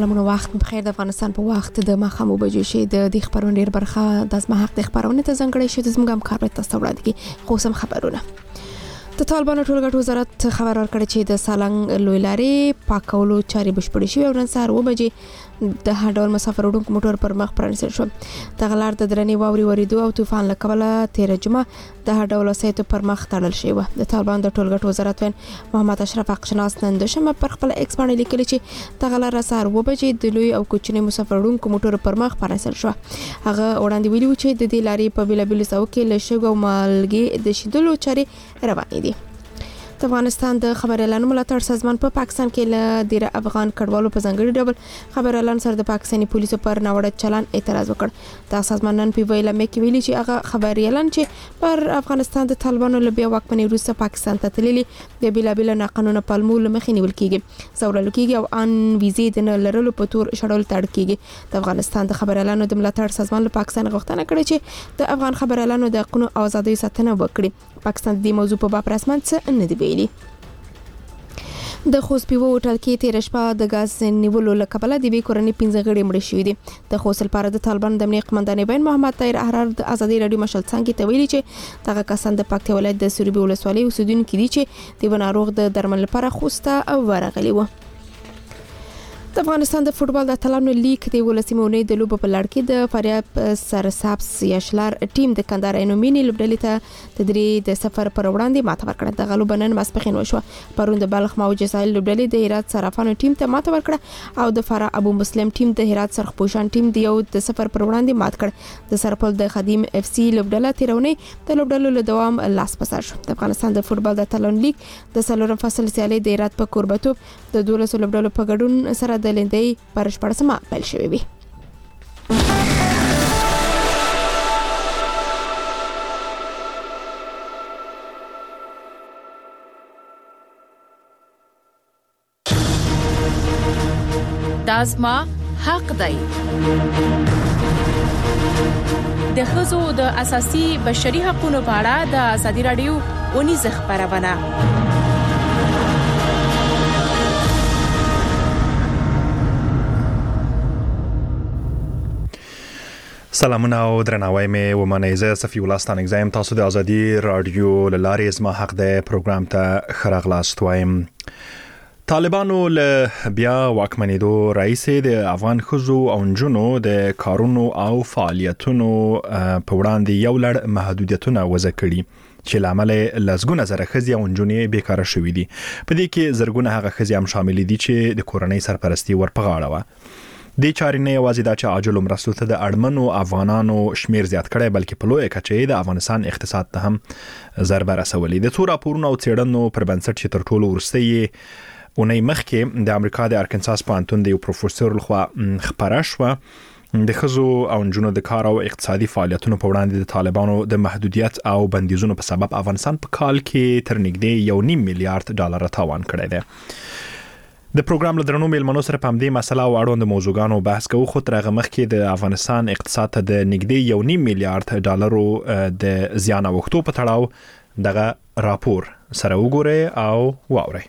سلامونه وخت بخیر. د افغانستان په وخت د ماښام بجو شي د دې خبرونې ډیر برخه د زما حق د خبرونه ته ځنګړې شي د زموږ همکار به تاسو وړاندې کی خو سم خبرونه. د طالبانو ټولګټ وزارت خبر ورکړ چې د سالنګ لوی لارې پاکولو چارې بشپړې شوې او نن سهار 9 بجې د هر ډول مسافر وړونکو موټر پر مخ پرانیستل شو. د غلار د درنې واوري وریدو او طوفان له کبله 13 جمعه د هر ډول وسایطو پر مخ تړل شوی و. د طالبان د ټولګټ وزارت وین محمد اشرف حقشناس نن د شنبه پر خپل ایکس باندې لیکلی چې د غلار سهار 9 بجې د لوی او کوچني مسافر وړونکو موټر پر مخ پرانیستل شو. هغه وړاندې ویلي چې د دې لارې په بیلابل ساو کې له شګو او مالګې د شیدلو چارې روانې دي. د افغانستان د خبر اعلان ملاتړ سازمان په پاکستان کې له ډیر افغان کډوالو په ځنګړي ډول خبر اعلان سره د پاکستاني پولیسو پر ناوړه چلن اعتراض وکړ. د سازمان نن په ویله مې ویلي چې هغه خبر اعلان چې پر افغانستان د طالبانو له بیا واکمنۍ وروسته پاکستان ته تللي د بیلابل ناقانونه پالمول مخې نیول کیږي زورل کیږي او ان ویزې د نه لرلو په تور شړل تړ کیږي. د افغانستان د خبر اعلان د ملاتړ سازمان له پاکستان غوښتنه کړې چې د افغان خبر اعلان د حقوقو او ازادۍ ساتنه وکړي. پاکستان د موضوع په باب رسمن څه نه دی ویلي. د خوست پیو هوټل کې 13 شپه د غاز نیولو لکبله د بي کورنۍ 15 غړي مړ شوي دي. د خوست لپاره د طالبان د امنیت قومندان بین محمد طاهر احرار د ازادي رادیو مشال څنګه ته ویلي چې دغه کسان د پکتیا ولایت د سروبي ولسوالۍ اوسیدونکو دي چې د بناروغ د درمل لپاره خوسته او ورغلي و. د افغانستان د فوتبال د اتلانو لیگ د ولسمونې د لوب په لړ کې د فاریاب سرسبز یشلار ټیم د کندهار اینومینی لوبډلې ته تدری د سفر پر وړاندې ماته ورکړه. د غلو بنن ماسپخین وشو. پرون د بلخ موجزایل لوبډلې د هرات صرافانو ټیم ته ماته ورکړه او د فرا ابو مسلم ټیم د هرات سرخپوشان ټیم د یو د سفر پر وړاندې مات کړ. د سرپل د خدیم اف سی لوبډله تیرونی د لوبډلو له دوام لاس پسار شو. د افغانستان د فوتبال د اتلانو لیگ د سلورم فصل سیالي د هرات په کوربتوب د 12 لوبډلو په ګډون سره د لندې پر شپږمه پیل شوې وي. دازما حق دی. د ښځو د اساسي بشري حقوقو په اړه د ازادي رادیو ونیز خبرونه. سلامونه او درناوی مې ومنئ. زه صفي الله ستانک زایم. تاسو د ازادي رادیو لارې زما حق د پروګرام ته خراغلاست وایم. طالبانو له بیا واکمنېدو رئیس د افغان ښځو او نجونو د کارونو او فعالیتونو په وړاندې یو لړ محدودیتونه وضع کړي چې لامل لزګونه زره ښځې او نجونې بیکاره شوې دي. په دې کې زرګونه هغه ښځې هم شامل دي چې د کورنۍ سرپرستی ورپغاړه وه. د چارې نه یوازې دا چې عاجل مرستو ته د اړمنو افغانانو شمیر زیات کړي بلکې په لویه کچه د افغانستان اقتصاد ته هم ضربه رسولې. د څو راپورونو او څېړنو پر بنسټ چې تر ټولو وروسته یې اونۍ مخکې د امریکا د ارکنساس پوهنتون د یو پروفیسور لخوا خپره شوه د ښځو او نجونو د کار او اقتصادي فعالیتونو په وړاندې د طالبانو د محدودیت او بندیزونو په سبب افغانستان په کال کې تر نږدې 1.5 میلیارډ ډالر تاوان کړی دی. د پروګرام له درنو میلمنو سره په همدې مسله او اړوند موضوعګانو بحث کوو. خو تر هغه مخکې د افغانستان اقتصاد ته د نږدې 1.5 میلیارډ ډالرو د زیان اوښتو په تړاو دغه راپور سره وګورئ او واورئ.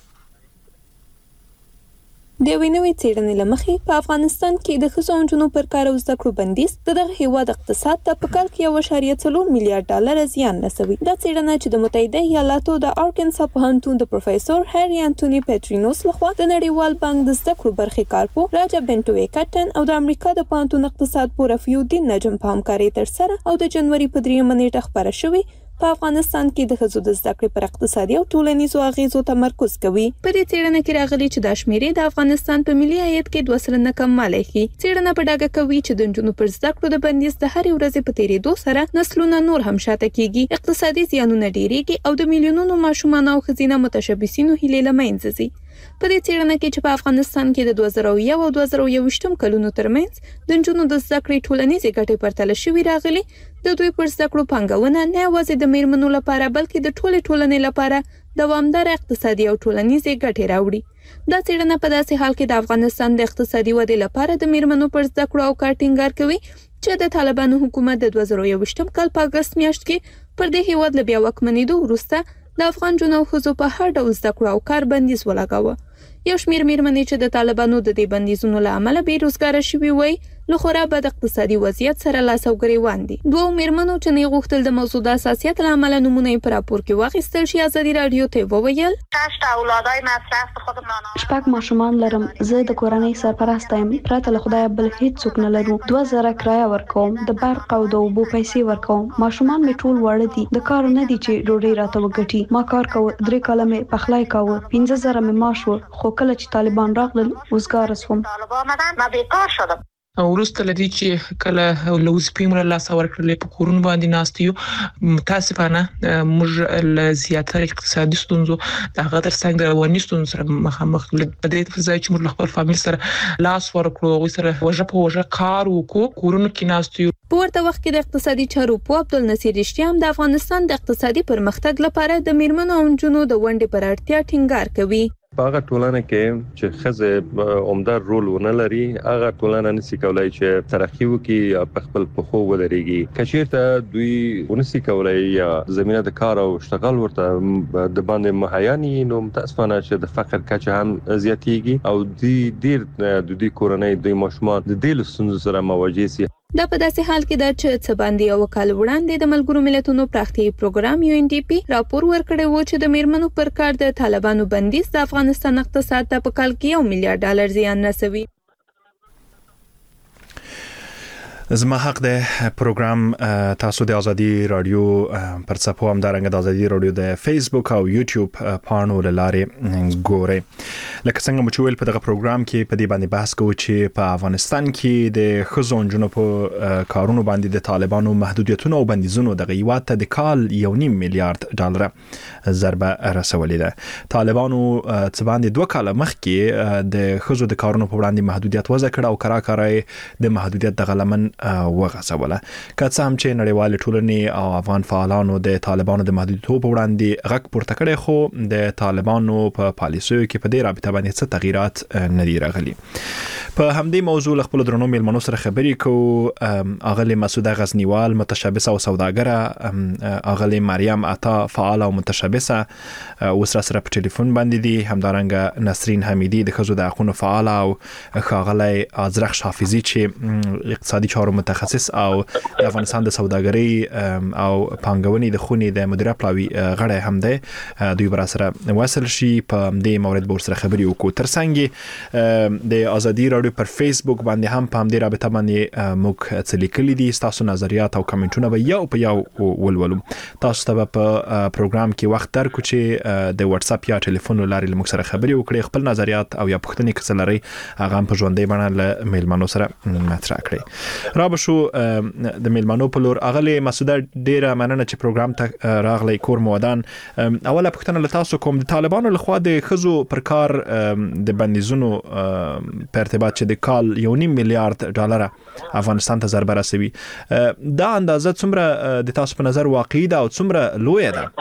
د وینوي څېړنې لمخې په افغانستان کې د ښځو او نجونو پر کار او زده کړو بندیز دغه هیواد اقتصاد ته په کال کې 1.4 میلیارډ ډالر زیان رسوي. دا څېړنه چې د متحده ایالاتو د ارکنسا پوهنتون د پروفیسور هری انټونی پیټرینوس لخوا د نړیوال بانک د زده کړو برخې کارپو راجا بنټوي کټن او د امریکا د پوهنتون اقتصاد پوه رفیع الدین نجم په همکارۍ ترسره او د جنوري په 3 نیټه خبره شوې په افغانستان کې د ښځو د زده کړې پر اقتصادي او ټولنیزو اغیزو تمرکز کوي. په دې څېړنه کې راغلي چې د شمیرې د افغانستان په ملي عاید کې 2% کم مالی ښيي. څېړنه په ډاګه کوي چې د نجونو پر زده کړو د بندیز د هرې ورځې په تیریدو سره نسلونه نور هم شاته کیږي، اقتصادي زیانونه ډیریږي او د میلیونونو ماشومان او ښځینه متشبثینو هیلې له منځه ځي. په دې څېړنه کې چې په افغانستان کې د 2001 او 2021 کلونو ترمنځ د نجونو د زده کړې ټولنیزې ګټې پرتله شوې راغلي، د دوی پر زده کړو پانګونه نه یوازې د میرمنو لپاره بلکې د ټولې ټولنې لپاره دوامدار اقتصادي او ټولنیزې ګټې راوړي. دا څېړنه په داسې حال کې د افغانستان د اقتصادي ودې لپاره د میرمنو پر زده کړو او کار ټینګار کوي چې د طالبانو حکومت د 2021 کال په اگست میاشت کې پر دې هیواد له بیا واکمنېدو وروسته د افغان جنو ښځو په هر ډول زده کړو او کار بندیز ولګاوه. یو شمېر میرمنې چې د طالبانو د دې بندیزونو له امله بیروزګاره شوي وي له خورا بد اقتصادي وضعیت سره لاس او ګریوان دي. دوه میرمنو چې نه غوښتل د موضوع د حساسیت له امله نمونه په راپور کې واخیستل شي ازادي رادیو ته وویل شپږ ماشومان لرم. زه د کورنۍ سرپرست یم. پرته له خدای بل هیڅ څوک نه لرو. 2000 کرایه ورکوم. د برق او د اوبو پیسې ورکوم. ماشومان می ټول وړ دي. د کار نه دي چې ډوډۍ راته وګټي. ما کار کوم. 3 کاله می پخلای کاوه. 15000 می معاش و. خو کله چې طالبان راغلل وزګار شوم. ورسته لدی چې کله لوز پیمره لاس ورکړل په کورون باندې ناستیو متاسفانه موږ ل زیاتره اقتصادي ستونزو د غدر څنګه رواني ستونزو سره مخامخ په دې ځای چې موږ خپل فامیل سره لاس ورکړو او سره وجه کار وکړو کورون کې ناستیو. په ورته وخت کې د اقتصادي چارو په عبدالنصیر رښتیام د افغانستان د اقتصادي پرمختګ لپاره د میرمنو او نجونو د ونډې پر اړتیا ټینګار کوي. په هغه ټولنه کې چې خزه عمده رول ونه لري هغه ټولنه نشي کولای چې ترقی وکړي په خپل پخو ودرېږي. کچیرته دوی ونسي کولای یا زمينه د کار او اشتغال ورته د باندې مهیاني نو متاسفانه چې د فقر کچه هم زیاتېږي او د دې کورنۍ د ماشومان د دې لسونو سره مواجه سي. دا په داسې حال کې ده چې څه باندې یو کال وړاندې د ملګرو ملتونو پراختیايي پروګرام UNDP راپور ورکړی و چې د میرمنو پر کار د طالبانو بندیز د افغانستان اقتصاد ته په کال کې $1 میلیارډ زیان رسوي. زما حق ده پروګرام تاسو د ازادي رادیو پر څپو هم دارنګ د ازادي رادیو د فیسبوک او یوټیوب پاڼو لاره ګوري. لکه څنګه مو ویل په دغه پروګرام کې په دې باندې بحث کوو چې په افغانستان کې د ښځو نجونو په کارونو باندې د طالبانو محدودیتونو او بندیزونو د هیواد ته د کال $1.5 میلیارډ ضربه رسولې ده. طالبانو څه باندې 2 کال مخکې د ښځو د کارونو په وړاندې محدودیت وضع کړ او کراکارای د محدودیت د غلمن وغځوله. که څه هم چې نړیوال ټولنې او افغان فعالانو د طالبانو د محدودیتونو په وړاندې غږ پورته کړی خو د طالبانو په پالیسیو کې په دې رابطه باندې څه تغیرات نه دي راغلي. په همدې موضوع خپل درنو میلمنو سره خبرې کوو. اغلی مسعوده غزنیوال متشبثه او سوداګره، اغلی مریم عطا فعال او متشبثه وسره سره په ټلیفون باندې دي، همدارنګه نسرین حمیدی د ښځو د حقوقو فعال او ښاغلی ازرخ حافظي چې اقتصادي چارو متخصص او د افغانستان د سوداګرۍ او پانګونې د خونې د مدیریت پلاوي غړی هم دی. دوی بر سره وصل شي په دې مورد به سره خبرې وکړو. ترڅنګ د ازادي رادیو پر فیسبوک باندې هم په دې رابطه باندې موږ څه لیکلي دي. تاسو نظریات او کمنټونه به یو په یو ولولو. تاسو ته په پروګرام کې وخت درکو چې د واتس اپ یا ټلیفون لارې موږ سره خبرې وکړي، خپل نظریات او یا پوښتنې کڅ لري هغه په ژوندۍ باندې له میلمنو سره مطرح کړئ. را بشو د میلمنو په لور. اغلی مسعوده ډیره مننه چې پروګرام ته راغلی کور مودان. اوله پوښتنه له تاسو کوم، د طالبانو لخوا د ښځو پر کار د بندیزونو په ارتباط چې د کال $1.5 میلیارډ افغانستان ته ضربه رسوي، دا اندازه څومره د تاسو په نظر واقعي ده او څومره لویه ده؟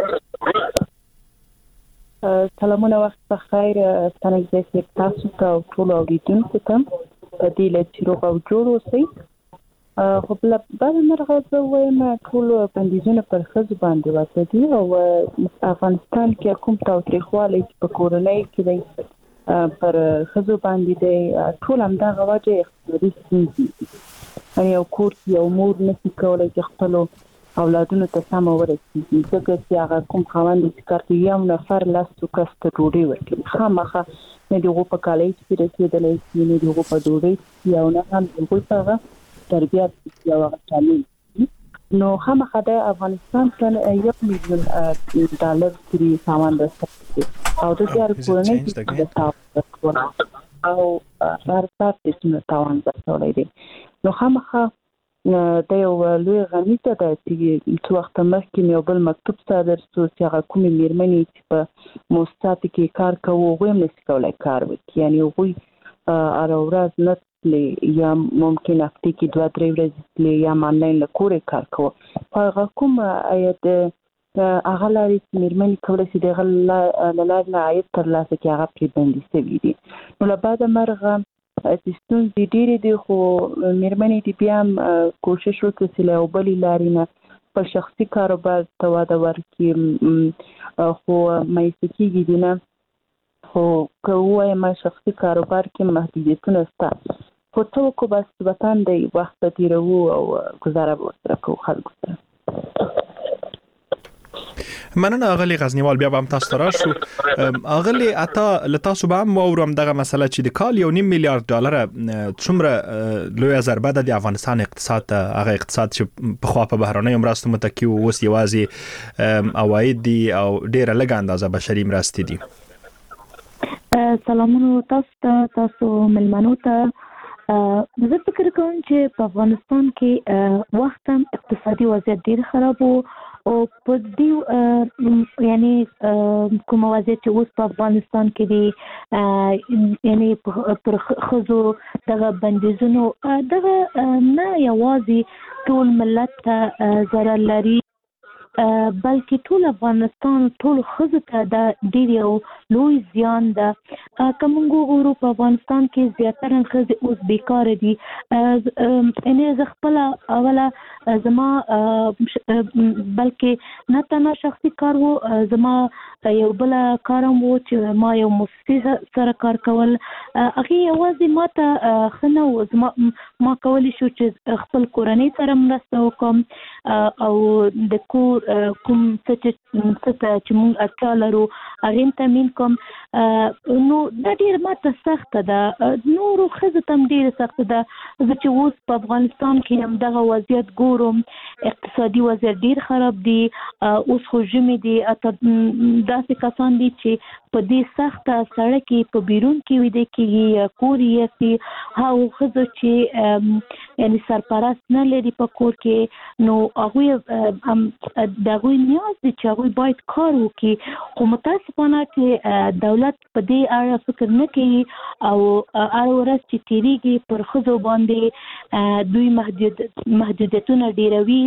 سلامونه، وخت بخیر. ستنګ تاسو ته او ټول اوریدونکو ته په دې لچ روغ او جوړ اوسئ. خو بل مرغه زه وایم ټول بندیزونه پر ښځو باندې واقع دي او افغانستان کې کوم تاوتریخوالی په کورنۍ کې دی پر ښځو باندې دی، ټول همدغه وجه اقتصادي ستونزې دي. یعنې یو کور کې یو مور نشي کولی چې خپلو اولادونو ته سمه ورسېږي، ځکه چې هغه کوم خاوند چې کار کوي یو نفر 10 کس ته ډوډۍ ورکوي، خامخا نه د هغو په کالۍ کې رسېدلی شي، نه د هغو په ډوډۍ او نه هم د هغوی په هغه تربیت کې یو هغه شامل. نو خامخا د افغانستان ته $1 میلیون پرې سامان رسوي او د هر کورنۍ کې د تاوان او هر څه چې تاوان رسوي دي. نو خامخا د یو لوی غنیته ده چې څو وخت مخکې یو بل مکتوب صادر شو چې هغه کومې میرمنې چې په مؤسساتو کې کار کوي هغوی هم نشي کولی کار وکړي، یعنې هغوی هره ورځ نه تللی یا ممکن هفتې کې 2-3 ورځې تللی یا آنلاین له کوره کار کوي. په هغه کوم عاید هغه لارې چې میرمنې کولی شي د هغه له لارې نه عاید ترلاسه کړي هغه پرې بندي شوي دي. نو له بعده مرغه چې ستونزې ډېرې دي خو میرمنې دې بیا هم کوشش وکړي چې له یو بلې لارې نه خپل شخصي کاروبار ته وده ورکړي، خو مایسته کېږي دي نه خو کوه ما شخصي کاروبار کې محدودیتونه شته خو څه کو بس وطن دی وخت تیرو او گزاره وسره کو خلکو سره. مننه اغلی غزنیوال بیا به هم تاسو راشو. اغلی اته لتاسو به هم اورم دغه مسله چې د کال 1.5 میلیارډ ډالر څومره لوی ضربه ده د افغانستان اقتصاد ته، هغه اقتصاد چې په خوا په بهرنیو مرستو متکی او اوس یوازې عواید دي او ډیره لږ اندازه بشري مرستې دي. سلامونه تاسو ملمنو ته. زه فکر کوم چې په افغانستان کې وخت اقتصادي وضعیت ډیر خراب وو او په دې یعنی کوم وضعیت چې اوس په افغانستان کې دی یعنی پر خزو دغه بندیزونو دغه نه یوازې ټول ملت ته ضرر لري بلکې ټول افغانستان ټول خزو ته د ډیر یو لوی زیان ده. کومو ګورو په افغانستان کې زیاتره خزې اوس بیکار دي. ان زه خپل اوله زما بلکې نه تنه شخصي کار وو، زما یو بل کارم وو چې ما یو مؤسسه سره کار کول. هغه یوازې ماته خنه ما کولی شو چې خپل کورنۍ سره مرسته وکم او د کور کوم څه چې موږ اړتیا لرو هغه تامین کوم. نو دا ډیر ماته سخته ده، نورو ښځو ته هم ډیره سخته ده. زه چې اوس په افغانستان کې هم دغه وضعیت ګورم، اقتصادي وضعیت ډیر خراب دی. اوس خو ژمي دی، داسې کسان دي چې په دې سخته سړک کې په بیرون کې ویده کېږي یا کور یې سي. هغه ښځو چې یعنی سرپرست نه لري په کور کې، نو هغوی د هغوی نیاز دی چې هغوی باید کار وکړي، خو متاسفانه چې دولت په دې اړه فکر نه کوي او هر ورځ چې تیریږي پر ښځو باندې دوی محدودیتونه ډیروي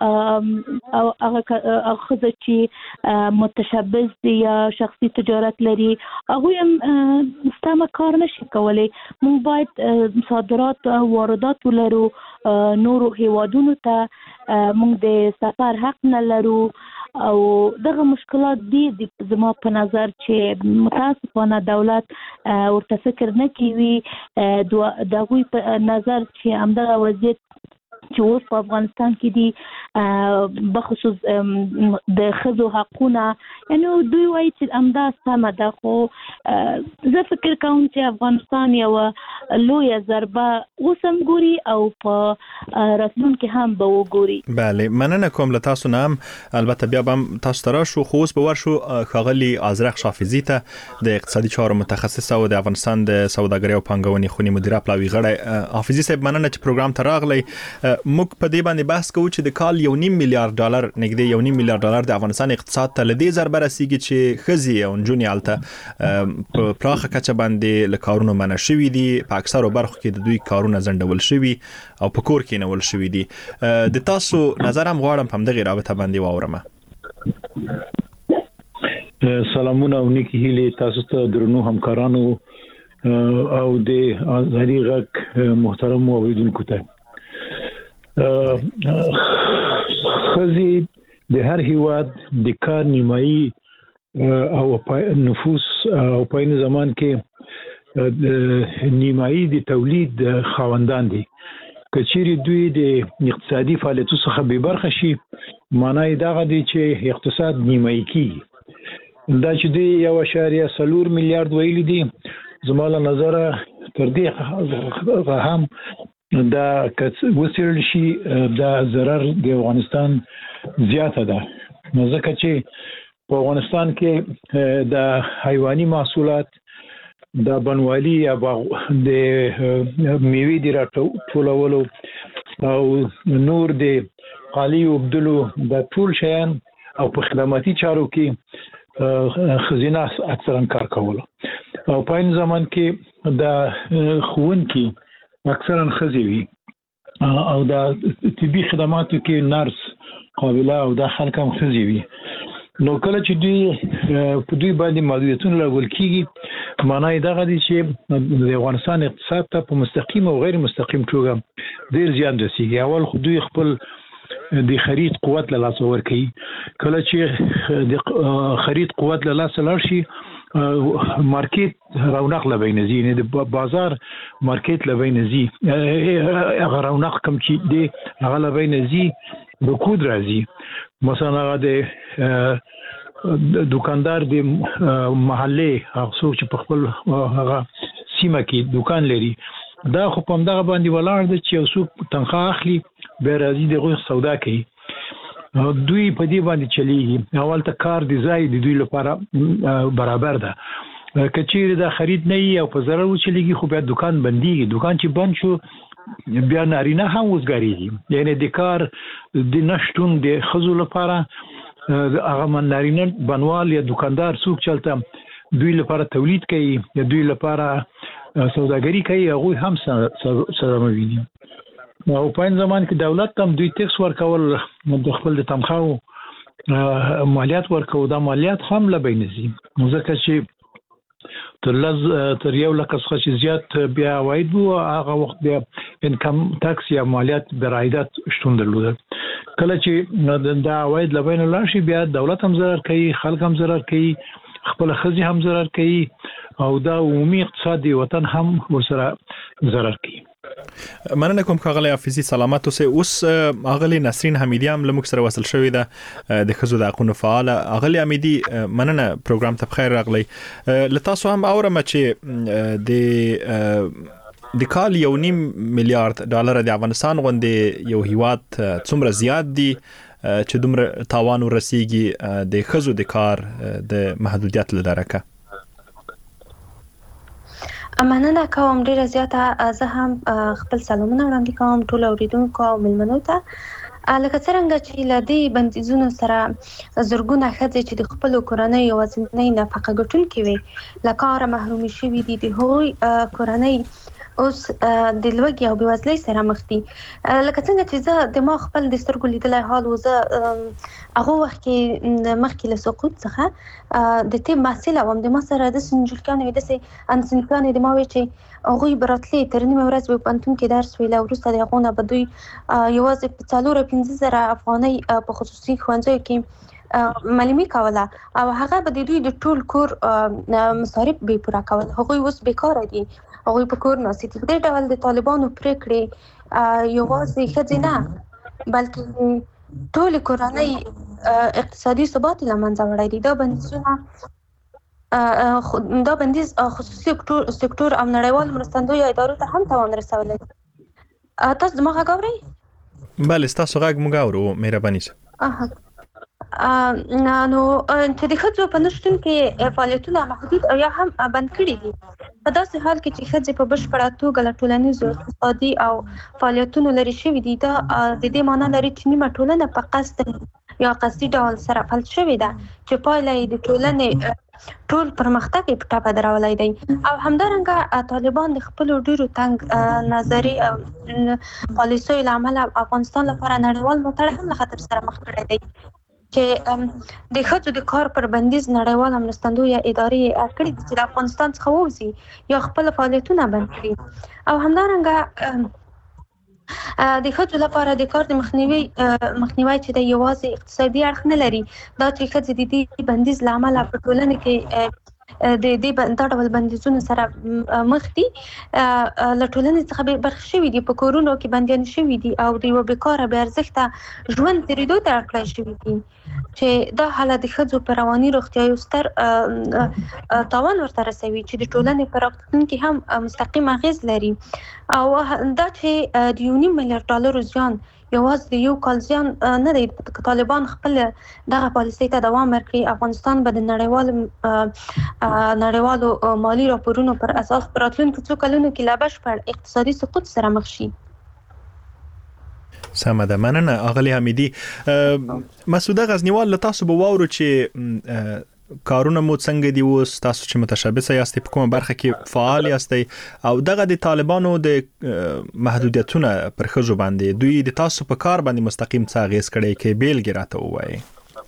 او هغه ښځه چې متشبث دي یا شخصي تجارت لري هغوی هم سمه کار نشي کولی. موږ باید صادرات او واردات ولرو، نورو هیوادونو ته موږ د سفر حق نه لرو او دغه مشکلات دي زما په نظر چې متاسفانه دولت ورته فکر نه کوي. دغوی په نظر چې همدغه وضعیت چې اوس په افغانستان کې دي بخصوص د ښځو حقونه، یعنی دوی وایي چې همدا سمه ده، خو زه فکر کوم چې افغانستان یو لویه ضربه اوس هم ګوري او په راتلونکي هم به وګوري. بله، مننه کوم له تاسو نه. البته بیا به هم تاسو ته راشو، خو اوس به ورشو ښاغلي ازرق شافزي ته، د اقتصادي چارو متخصص او د افغانستان د سوداګرۍ او پانګونې خونې مدیره پلاوي غړی. حافظي صاحب مننه چې پروګرام ته راغلی. موږ په دې باندې بحث کوو چې د کال 1.5 میلیارډ ډالر نږدې 1.5 میلیارډ ډالر د افغانستان اقتصاد ته لدې ضربه رسیږي چې ښځې او نجونې هلته په پراخه کچه باندې له کارونو منع شوي دي. په اکثرو برخو کې د دوی کارونه ځنډول شوي او په کور کې نول شوي دي. د تاسو نظر هم غواړم په همدغې رابطه باندې واورم. سلامونه او نیکی هیلې تاسو ته درنو همکارانو او د ازادي غږ محترم اوریدونکو ته. خزي د هر هیواد د کار نیمایي او نفوس او په این زمان کې نیمایي د تولید خاوندان دي. کچېری دوی د اقتصادي فعالیتونو څخه به برخه شي، معنی دا غدي چې اقتصاد نیمایي کیږي. دا چې دی 1.4 میلیارډ ویل دي، زموږ نظر تر دې هم دا وسیل شي دا ضرر د افغانستان زیاته ده. ځکه چې په افغانستان کې د حیواني محصولات د بنوالي یا د میوې د راټولولو او نور د قالي وبدلو د ټول شیان او په خدماتي چارو کې خزینه اکثرا کار کوله. او په این زمان کې د ښوونکي اکثرا ښځې وي او د طبي خدماتو کې نرس قابله او د خلک هم ښځې وي. نو کله چې دوی په دوی باندې محدودیتونه لګول کېږي، معنی دا غدي چې د افغانستان اقتصاد ته په مستقیم او غیر مستقیم توګه ډیر زیان رسیږي. اول خو دوی خپل د خرید قوت له لاسه ورکوي. کله چې د خرید قوت له لاسه لاړ شي مارکیټ رونق لبینزي نه د بازار مارکیټ لبینزي هغه رونق کم چې دی هغه لبینزي رکود راځي مثلا هغه د دکاندار د محله هغه څوک چې په خپل هغه سیمه کې دکان لري دا خو په همدغه باندې ولاړ دی چې یو څوک تنخواه اخلي بیا راځي دغه سودا کوي دوی په دې باندې چلیږي اول ته کار دی ځای د دوی لپاره برابر ده کچېره د خرید نه او په ضرر چلیږي خو بیا دکان بنديږي دکان چې بند شو بیا نارینه هم وزګاریږي یعنی د کار د نشټون د خزو لپاره هغه من نارینه بنوال یا دکاندار څوک چلته دوی لپاره تولید کوي یا دوی لپاره سوداګری کوي هغه هم سره مویني او په ان زمان کې دولت هم دوی ټیکس ورکول د خپل د تنخواو مالیات ورکول دا مالیات هم لبینځي ځکه چې تر یو لکه څخه زیات بیا عواید وو هغه وخت بیا انکم ټاکس یا مالیات برایدات شتون درلود کله چې دا عواید لبین لاشي بیا دولت هم ضرر کوي خلک هم ضرر کوي خپل خزي هم ضرر کوي او دا عمومي اقتصادي وطن هم ورسره ضرر کوي مننه کوم کاغلی حافظي سلامت اوسه اوس اغلی نسرین حمیدی هم لمک سره وصل شوې ده د خزو د حقوقو فعال اغلی حمیدی مننه پروګرام ته بخیر راغلی لتاسو هم اورم چې د کال 1.5 میلیارډ ډالر د افغانستان غوندې یو هیواد څومره زیات دي چې دومره تاوان ورسیږي د خزو د کار د محدودیت لدارکه مننه کوم ډیره زیاته زه هم خپل سلامونه وړاندې کوم ټول اوریدونکو او ملمنو ته لکه څنګه چې لدی بندیزونو سره زرګونه ښځې چې د خپل کورنۍ یوازینۍ نفقه ګټونکې وي له کاره محرومې شوي دي د هغوی کورنۍ اوس د لوږې او بېوزلۍ سره مخ دي لکه څنګه چې زه د ما خپل د سترګو لیدلی حال و زه هغه وخت کې مخکې له سقوط څخه د طب محصله وم د ما سره داسې نجونکیانې وې داسې همصنفیانې د ما وې چې هغوی به راتلې تر نیمه ورځ به په پوهنتون کې درس ویل او وروسته د هغو نه به دوی یوازې په 4-5 افغانۍ په خصوصي ښوونځیو کې معلمي کوله او هغه به د دوی د ټول کور مصارف به پوره کول هغوی اوس بیکاره دي هغوی په کور ناست دي په دې ډول د طالبانو پریکړې یوازې ښځې نه بلکې ټول کورنۍ اقتصادي ثبات له منځه وړی دي دا بندیز خصوصي سکتور او نړیوال مرستندویو ادارو ته هم تاوان رسولی تاسو زما غږ اورئ؟ بله ستاسو غږ موږ اورو مهرباني شه نو چې د ښځو په نشتون کې فعالیتونه محدود او یا هم بند کړي دي په داسې حال کې چې ښځې په بشپړه توګه له ټولنیزو اقتصادي او فعالیتونو لرې شوي دي دا د دې معنی لري چې نیمه ټولنه په قصد یا قصدي ډول سره فلج شوې ده چې پایله یې د ټولنې ټول پرمختګ یې په ټاپه درولی دی او همدارنګه طالبان د خپلو ډېرو تنګ نظري پالیسیو له امله افغانستان لپاره نړیوال ملاتړ هم له خطر سره مخ کړی دی چې د ښځو د کار پر بندیز نړیوال مرستندویه ادارې کړي دي چې د افغانستان څخه ووځي یا خپل فعالیتونه بند کړي او همدارنګه د ښځو لپاره د کار د مخنیوي چې د یوازې اقتصادي اړخ نه لري دا چې ښځې د دې بندیز له امله په ټولنه کې دا ډول بندیزونو سره مخ دي له ټولنې څخه برخې شوي دي په کورونو کې بندیان شوي دي او د یوه بیکاره بې ارزښته ژوند تېرېدو ته اړ کړی شوي دي چې دا حالت د ښځو په رواني روغتیا یو ستر تاوان ورته رسوي چې د ټولنې په راتلونکي هم مستقیم اغېز لري او دا چې د 1.5 میلیارډ ډالرو زیان یوازې د یو کال زیان نه دی که طالبان خپل دغه پالیسۍ ته دوام ورکړي افغانستان به د نړیوالو مالي راپورونو پر اساس په راتلونکو 2 کلونو کې له بشپړ اقتصادي سقوط سره مخ شي سمه ده مننه اغلی حمیدی مسعود غزنیوال له تاسو به واورو چې کارونه مو څنګه دی اوس تاسو چې متشبثه یاستئ په کومه برخه کې فعال یاستئ او دغه د طالبانو د محدودیتونه پر ښځو باندې دوی د تاسو په کار باندې مستقیم څه اغېز کړی کې بیلګې راته ووایئ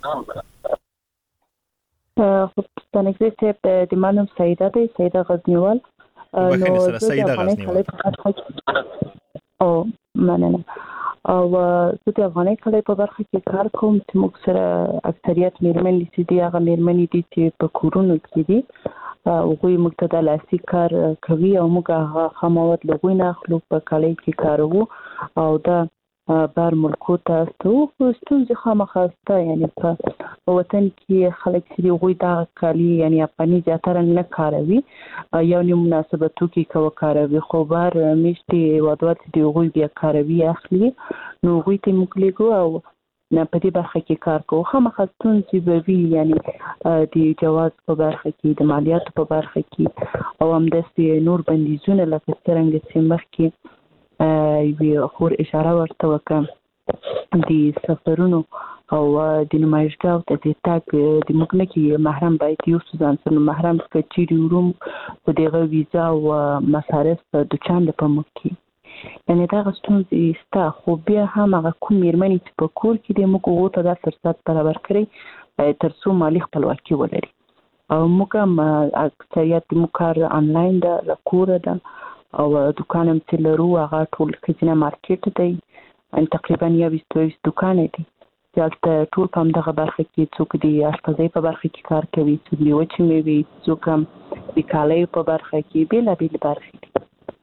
خب تنګزی صاحب د منم سیده غزنیوال بخیر سره سیده غزنیوال او مننه او زه د افغاني کلي په برخه کې کار کوم چې موږ سره اکثریت میرمنې چې دي هغه میرمنې دي چې په کورونو کې دي هغوی موږ ته د لاسي کار کوي او موږ هغه خاموات له هغوی نه اخلو په کلي کې کاروو او دا بار ملکو ته ستونزې خامخا شته یعنی په وطن کې خلک چې هغوی دا کالي یعنی افغاني زیاتره نه کاروي یو نیم مناسبتو کې کاروي خو بار میشتې وادوات چې هغوی بیا کاروي اخلي نو هغوی ته موږ لیږو او په دې برخه کې کار کوو خامخا ستونزې به وي یعنی د جواز په برخه کې د مالیاتو په برخه کې او همداسې نور بندیزونه لکه څرنګه چې مخکې یوې خور اشاره ورته وکړه د سفرونو او د نمایشګاه او د تګ د موږ نه کې محرم باید یوسو ځان سره محرم که چیرې وروم په دغه ویزا او مصارف د چاند په موږ کې یعنی دا ستونزې شته خو بیا هم هغه کوم میرمنې چې په کور کې دي موږ هغو ته دا فرصت برابر کړی تر څو مالي خپلواکي ولري او موږ هم اکثریت موږ کار آنلاین ده له کوره ده او دوکان هم چې لرو هغه ټول ښځینه مارکیټ دی تقریبا 22 دوکانې دي چې هلته ټول په همدغه برخه کې څوک د اشپزۍ په برخه کې کار کوي څوک د وچې مېوې څوک هم د کالیو په برخه کې بېلابېلې برخې دي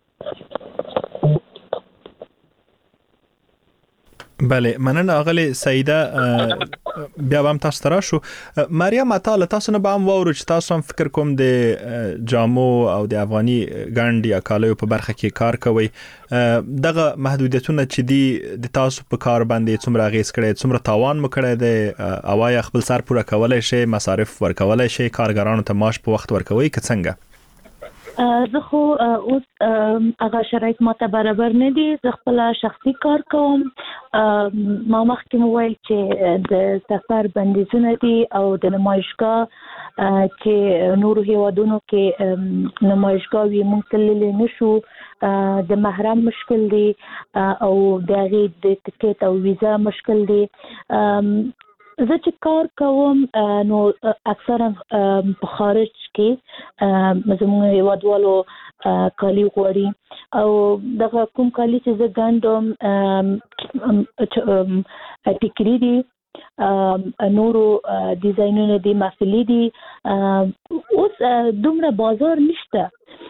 بله مننه اغلی سیده بیا هم تاسو ته راشو مریم عطا له تاسو نه به هم واورو چې تاسو هم فکر کوم د جامو او د افغاني ګنډ یا کالیو په برخه کې کار کوئ دغه محدودیتونه چې دي د تاسو په کار باندې څومره اغیز کړی څومره تاوان مو کړی دی او آیا خپل سر پوره کولی شئ مصارف ورکولی شئ کارګرانو ته معاش په وخت ورکوئ که څنګه زه خو اوس هغه شرایط ماته برابر نه دي زه خپل شخصي کار کوم ما مخکې مو ویل چې د سفر بندیزونه دي او د نمایشګاه چې نورو هیوادونو کې نمایشګاه وي موږ تللی نشو د محرم مشکل دي او د هغې د ټکټ او ویزا مشکل دي زه چې کار کوم نو اکثرا په خارج کې زموږ هیوادوالو کالي غواړي او دغه کوم کالي چې زه ګنډم ټیکري دي نورو ډیزاینونه دي محفلي دي اوس دومره بازار نشته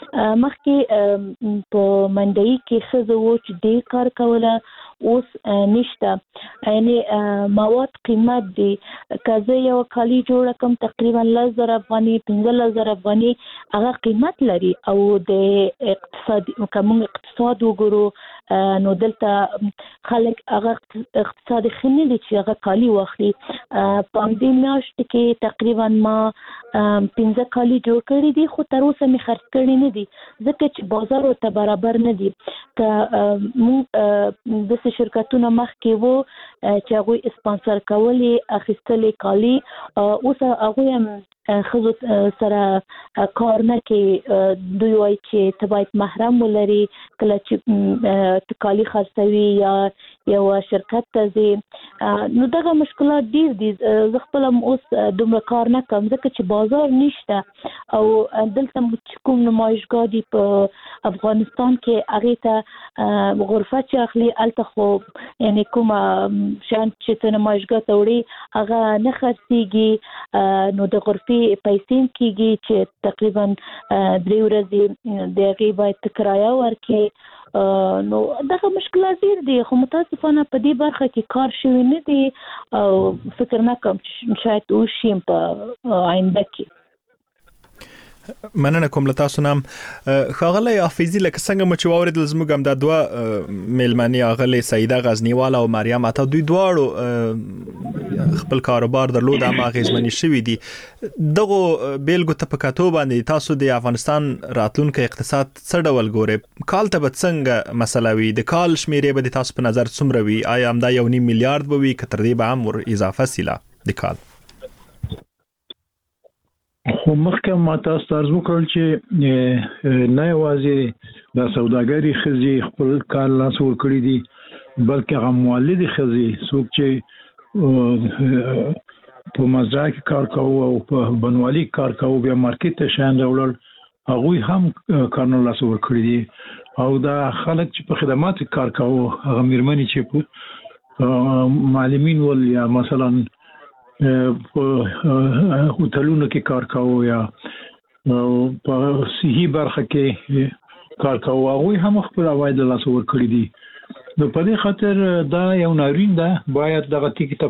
مخکې په منډۍ کې ښځه وو چې ډېر کار کوله اوس نشته یعنی مواد قیمت دي که زه یو کالي جوړه کوم تقریبا 10,000 افغاني 15,000 افغاني هغه قیمت لري او د اقتصاد کوم اقتصاد وګورو نو دلته خلک هغه اقتصاد خنه دي چې هغه کالي واخلي په دې میاشت کې تقریبا ما 15 کالي جوړ کړی دي خو تر اوسه می خرڅ کړی نه دي ځکه چې بازار ورته برابر نه دي که موږ د شرکتونو مخکې وو چې هغوی اسپانسر کولی اخیستلې کالي اوس هغوی هم ښځو سره کار نه کوي دوی وایي چې ته باید محرم ولري کله چې کالي خرڅوي یا یو شرکت ته ځي نو دغه مشکلات ډېر دي زه خپل هم اوس دومره کار نه کوم ځکه چې بازار نشته او دلته کوم نمایشګاه دي په افغانستان کې هغې ته غرفه چې اخلي هلته خو یعنی کوم شیان چې ته نمایشګاه ته وړي هغه نه خرڅېږي نو د غرفې پیسې کېږي چې تقریبا 3 ورځې د هغې باید کرایه ورکړي نو دغه مشکلات ډېر دي خو متاسفانه په دې برخه کې کار شوی نه دی او فکر نه کوم چې شاید وشي په آینده کې مننه کوم له تاسو نام ښاغلی حافظي لکه څنګه مو چې واورېدل زموږ هم دا دوه میلمنې ښاغلې سعیده غزنیواله او مریم عطا دوی دواړو خپل کاروبار درلود هم اغېزمنې شوي دي دغو بیلګو ته په کتو باندې تاسو د افغانستان راتلونکی اقتصاد څه ډول ګورئ کال ته به څنګه مسله وي د کال شمیرې به د تاسو په نظر څومره وي آیا همدا 1.5 میلیارد به وي که تر دې به هم ور اضافه سي لا د کال خو مخکې ما تاسو ته عرض وکړل چې نه یوازې د سوداګرۍ ښځې خپل کار لاس ورکړي دي بلکې هغه مولدې ښځې څوک چې په مزرعه کې کار کوو او په بنوالي کار کوو بیا مارکیټ ته شیان راوړل هغوی هم کارونه لاس ورکړي دي او دا خلک چې په خدمات کار کوي هغه میرمنې چې په معلمین ول یا مثلا په هوټلونو کې کار کوي یا په صحي برخه کې کار کوي هغه هم خپل عواید له لاسه ورکړي دي. نو په دې خاطر دا یو نارین ده باید دغه کتاب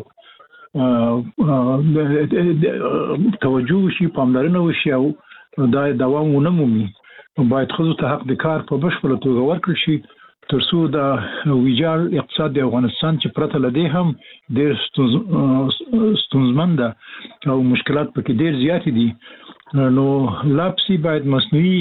توجه شي پاملرنه وشي او دا دوام ونمومي. باید خو ته حق د کار په بشپړه توګه ورکړل شي ترڅو دا ویجاړ اقتصاد د افغانستان چې پرته لدی هم ډېر ستونزمن ده او مشکلات پکې ډېر زیات دي. نو لاپسي باید مصنوعي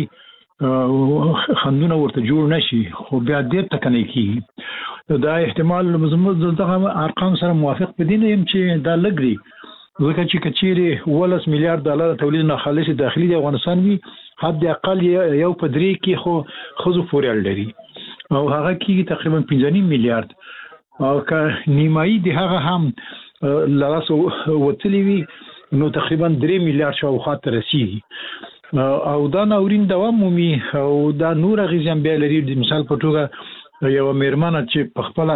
خندونه ورته جوړ نشي خو بیا ډېر تکنه کیږي. دا احتمال زموږ دغه ارقام سره موافق بدین یم چې دا لګري ځکه چې کچيري 18 میلیارډ ډالر تولید نه خالص داخلي د افغانستان وي حد اقل یو په درې کې خو پورې لري او هغه کې تقریبا 15 میلیارډ او که نیمایي د هغه هم لاسو وتلی وي نو تقریبا 3 میلیارډ شاوخوا ته رسیدي او دا ناورین دوام مومي او دا نور غزيان به لري. د مثال په توګه یو میرمن چې په خپل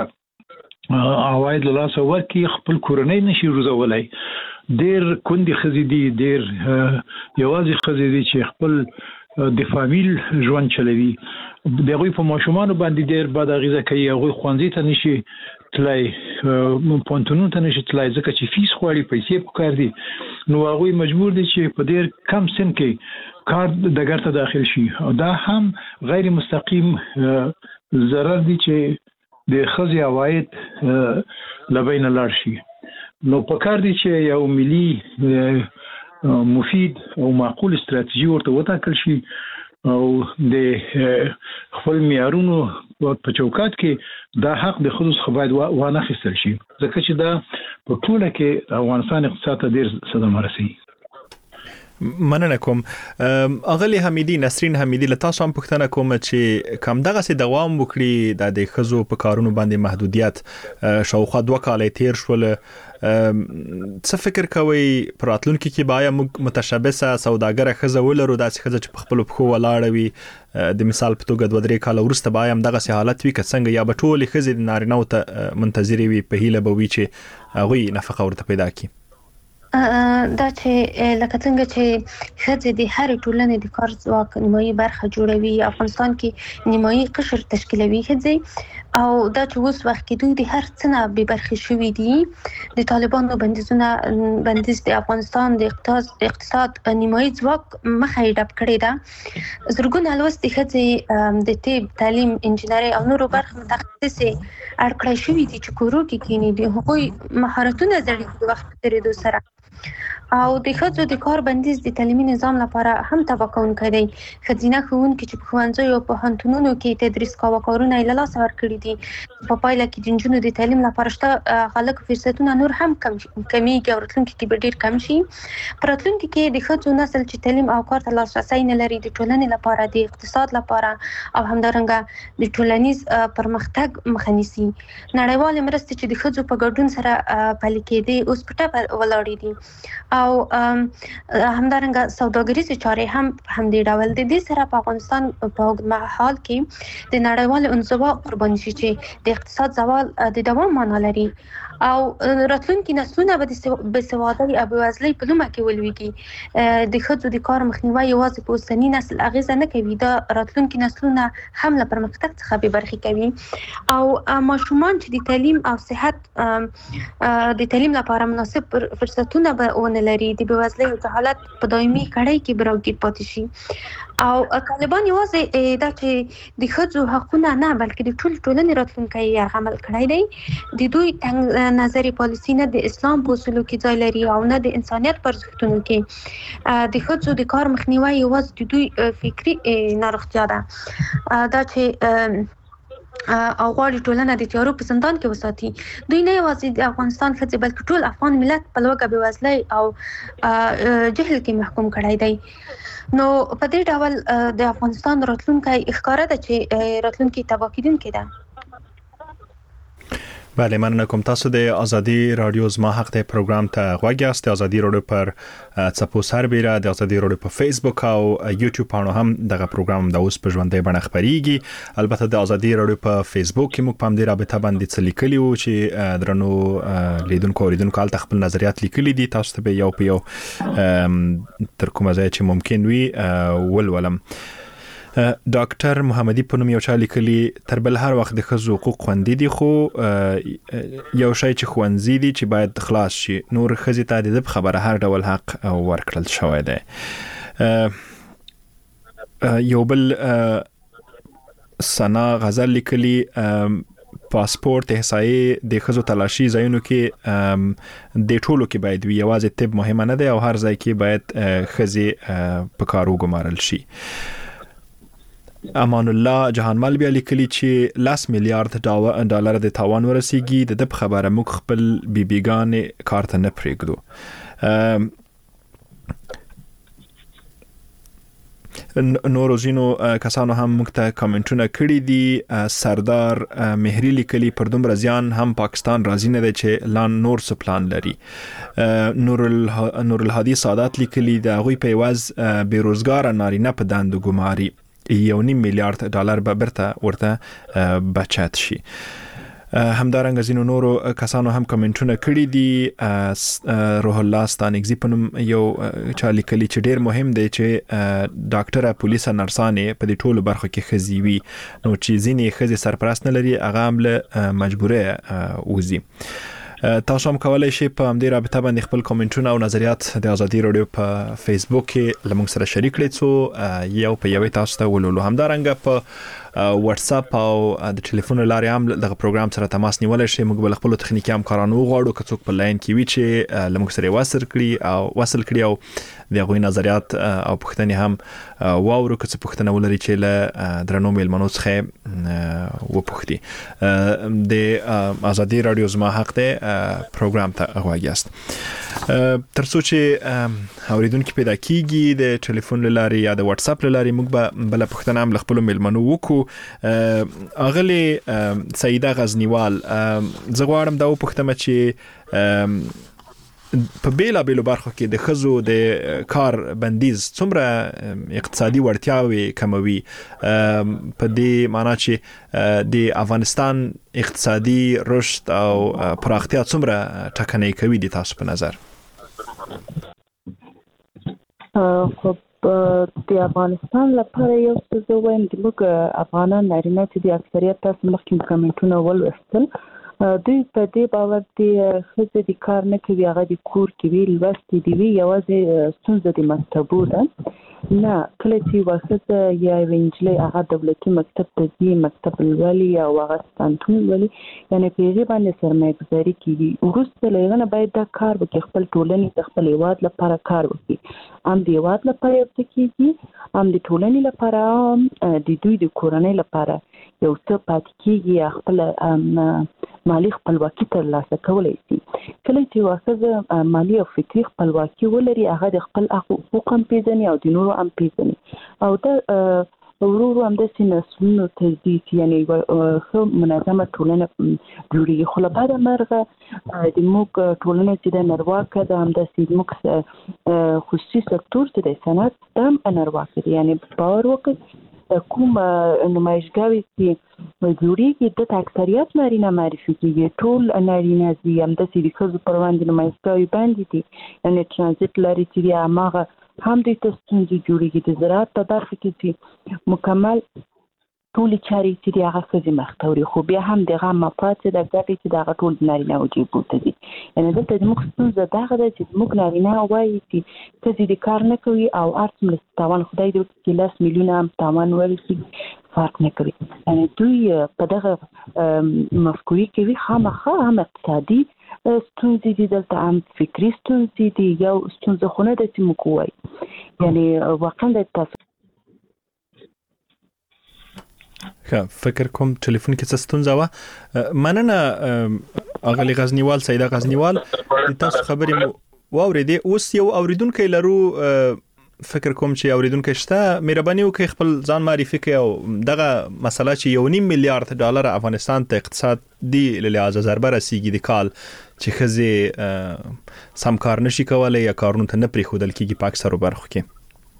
عواید له لاسه ورکړي خپل کورنۍ نشي روزولای. ډېر کندي خزي دي ډېر یوازې خزي دي چې خپل د فامیل ژوند چلوي. دغه په ماشومان باندې ډېر بد اغیزه کوي. هغه خوانځي ته نشي تلای پونتونو ته نشي تلای ځکه چې فیس خوړي پیسې پکار دي. نو هغه مجبور دي چې په ډېر کم سن کې کار دګر ته داخل شي او دا هم غیر مستقیم ضرر دي چې د خزي عواید لبین لاړ شي. نو پکار دي چې یو ملي مفید او معقول استراتیژي ورته وټاکل شي او د خپل معیارونو په چوکاټ کې دا حق د خصوص خبرې وانه خستل شي ځکه چې دا په ټوله کې افغانستان اقتصاد ته ډېر صدمه رسوي. مننه کوم. اغلی حمیدی نسرین حمیدی له تاسو هم پوښتنه کوم چې کوم دغه سي دوام وکړي د خزو په کارونو باندې محدودیت شاوخوا 2 کال تیر شول. څه فکر کوي پراتلونکو کې باید متشابسه سوداګر خزه ولرو داسې خزه چې په خپل پخو ولاړ وي د مثال په توګه 2-3 کال وروسته باید دغه سي حالت وي څنګه یا به ټول خزه د نارینه ته منتظر وي په هیله به وي چې هغه نفقه ورته پیدا کړي. دا چې لکه څنګه چې ښځې د هر ټولنې د کار ځواک نیمایي برخه جوړوي افغانستان کې نیمایي قشر تشکیلوي ښځې او دا چې اوس وخت کې دوی د هر څه نه بې برخې شوي دي. د طالبانو بندیز د افغانستان د اقتصاد نیمایي ځواک مخه یې ډب کړې ده. زرګونه لوستې ښځې د طب تعلیم انجینرۍ او نورو برخو متخصصې اړ کړای شوي دي چې کورو کې کینی دي هغوی مهارتونه زده کوي وخت تیریدو سره او د ښځو د کار بندیز د تعلیمي نظام لپاره هم تباه کوونکی دی. ښځینه ښوونکي چې په ښوونځیو او پوهنتونونو کې تدریس کاوه کارونه یې له لاسه ورکړي دي. په پایله کې د نجونو د تعلیم لپاره شته غلط فرصتونه نور هم کمیږي او راتلونکي کې به ډېر کم شي. په راتلونکي کې د ښځو نسل چې تعلیم او کار ته لاسرسی نه لري د ټولنې لپاره د اقتصاد لپاره او همدارنګه د ټولنیز پرمختګ مخه نیسي. نړیوالې مرستې چې د ښځو په ګډون سره پلي کېدې اوس په ټپه ولاړې دي او همدارنګه سوداګریزې چارې هم همدې ډول د دې سره په افغانستان په حال کې د نړیوال انزوا قرباني شي چې د اقتصاد زوال د دوام معنا لري او راتلونکي نسلونه به د بېسوادۍ او بېوزلۍ په لومه کې ولویږي. د ښځو د کار مخنیوی یوازې په اوسني نسل اغیزه نه کوي دا راتلونکي نسلونه هم له پرمختګ څخه بې برخې کوي او ماشومان چې د تعلیم او صحت د تعلیم لپاره مناسب فرصتونه به ونه لري د بېوزلۍ او جهالت په دایمي کړۍ کې به راګیر پاتې شي. او طالبان یوازې دا چې د ښځو حقونه نه بلکې د ټول ټولنې راتلونکی یې عمل کړی دی. د دوی تنګ نظري پالیسي نه د اسلام په اصولو کې ځای لري او نه د انسانیت پر ارزښتونو کې. د ښځو د کار مخنیوی یوازې د دوی فکري ناروغتیا ده. دا چې او غواړي ټولنه د تیارو په زندان کې وساتي. دوی نه یوازې د افغانستان ښځې بلکې ټول افغان ملت په لوږه بېوزلۍ او جهل کې محکوم کړی دی. نو په دې ډول د افغانستان راتلونکی ښکاره ده چې راتلونکی تباه کېدونکی ده. بله، مننه کوم. تاسو د ازادي رادیو زما حق ته پروګرام ته غوږی یاست. ازادي رادیو پر څپو سربېره د ازادي رادیو په فیسبوک او یوټیوب باندې هم دغه پروګرام د اوس په ژوندۍ بڼه خبريږي. البته د ازادي رادیو په فیسبوک کې موږ په همدې رابطه باندې څه لیکلی وو چې درنو لیدونکو اوریدونکو حالت خپل نظریات لیکلي دي. تاسو ته به یو په یو تر کومه ځای چې ممکن وي ولولم. ډاکټر محمدي په نوم یو چا لیکلي تر بل هر وخت د ښځو حقوق خوندي دي، خو یو شی چې خوندي دي چې باید خلاص شي. نور ښځې ته د خبره هر ډول حق ورکړل شوی دی. یو بل سنا غزل لیکلي پاسپورت احصایې د ښځو تلاشي ځایونو کې د ټولو کې باید وي، یوازې طب مهمه نه دی او هر ځای کې باید ښځې په کار وګمارل شي. امان الله جهانمل بیا لیکلي چې 10 میلیارد ډالر د تاوان ورسیږي. د خبره موږ خپل بیبیګانې کار ته نه پرېږدو. نورو ځینو کسانو هم موږ ته کامنټونه کړي دي. سردار مهری لیکلي پر دومره زیان هم پاکستان راضي نه دی چې لان نور څه پلان لري. نور الهادي سادات لیکلي د هغوی په عوض بیروزګار نارینه په دندو ګماري. 1.5 میلیارد ډالر به برته ورته بچت شي. همدارنګه ځینو نورو کسانو هم کمنټونه کړي دي. روح الله ستانګزي په نوم یو چا لیکلي چې ډیر مهم دی چې ډاکټره، پولیس، نرسانې په دې ټولو برخو کې ښځې وي، نو چې ځینې ښځې سرپرست نه لري هغه هم له مجبوره وځي. تاسو هم کولای شئ په همدې رابطه باندې خپل کامنټونه او نظریات د ازادي رادیو په فیسبوک کې لمونږ سره شریک کړئ څو یو په یوې تاسو ته ولولو. همدارنګه په واتس اپ او د ټلیفون لارې هم دغه پروګرام سره تماس نیولای شئ. موږ بل خپل تخنیکی همکارانو غواړو که څوک په لاین کې وي چې لمونږ سره وصل کړي او د هغوی نظریات او پوښتنې هم واورو، که څه پوښتنه ولري چې له درنو میلمنو څخه وپوښتي. د ازادي رادیو زما حق دی پروګرام ته غواړي یاست. ترڅو چې اوریدونکو پیدا کیږي د ټلیفون لارې یا د واتس اپ لارې موږ به بل پوښتنه هم خپل میلمنو وکړو. اغلی سیده غزنیوال، زه غواړم دا وپوښتم چې په بیلا بیلو برخو کې د ښځو د کار بندیز څومره اقتصادي وړتیاوي کموي، په دې معنی چې د افغانستان اقتصادي رشد او پراختیا څومره ټکنۍ کوي د تاسو په نظر؟ خب د افغانستان لپاره یو څه زه وایم د موږ افغانان نارینه چې د اکثریت تاسو مخکې کمنټونه ولوستل، دوی په دې باور دي ښځې د کار نه کوي، هغه د کور کې وي، لوستې دي وي، یوازې ستونزه د مکتبو ده. نه، کله چې یوه ښځه یا یوه نجلۍ هغه دولتي مکتب ته ځي، مکتب لولي او هغه ستانتون لولي، یعنې په هغې باندې سرمایه ګذاري کېږي. وروسته له هغه نه باید دا کار وکړي، خپل ټولنې د خپل هېواد لپاره کار وکړي. هم د هېواد لپاره یو څه کېږي، هم د ټولنې لپاره، د دوی د کورنۍ لپاره یو څه پاتې کېږي، یا خپل مالی خپلواکي ترلاسه کولی شي. کله چې یوه ښځه مالي او فکري خپلواکي ولري، هغه د خپل حقوق هم پیژني او د نورو هم پیژني، او دا ورو ورو همداسې نسلونو ته ځي چې یعنې یوه ښه منظمه ټولنه جوړېږي. خو له بده مرغه د موږ ټولنه چې د نرواکه ده، همداسې موږ خصوصي سکتور چې د صنعت دا هم نرواکه دی. یعنې باور وکړئ کوم نمایشګاوې چې جوړېږي دلته اکثریت نارینه معرفي کېږي، ټول نارینه ځي، همداسې د ښځو پر وړاندې نمایشګاوې باندې دي. یعنې ټرانزیټ لارې چې دي هماغه هم دوی ته ستونزې جوړېږي. د زراعت په برخه کې چې مکمل ټولې چارې چې دي هغه ښځې مخته وړي، خو بیا هم د هغه مفاد چې د ګټې چې د هغه ټول د نارینه‌و جیبو ته ځي. یعنې دلته زموږ ستونزه دغه ده چې زموږ نارینه وایي چې ښځې د کار نه کوي او هر څومره تاوان خدای دې وکړي چې 10 میلیونه هم تاوان ورسېږي، فرق نه کوي. یعنې دوی په دغه مفکورې کې وي خامخا هم اقتصادي ستونزې دي، دلته هم فکري ستونزې دي، یو ستونزه خو نه ده چې موږ ووایو. یعنې واقعا د تاسو فکر کوم ټلیفون کې څه ستونزه وه. مننه اغلی غزنیوال، سیده غزنیوال، تاسو خبرې مو واورېدې. اوس یو اوریدونکی لرو فکر کوم چې اوریدونکو شته مهرباني وکړئ خپل ځان معرفي کړئ او دغه مسله چې 1.5 میلیارډ ډالر افغانستان ته اقتصادي لحاظ ضربه رسیږي د کال چې خزه سم کار نشي کولای یا کارونه ته نه پریښودل کیږي په اکثرو برخو کې.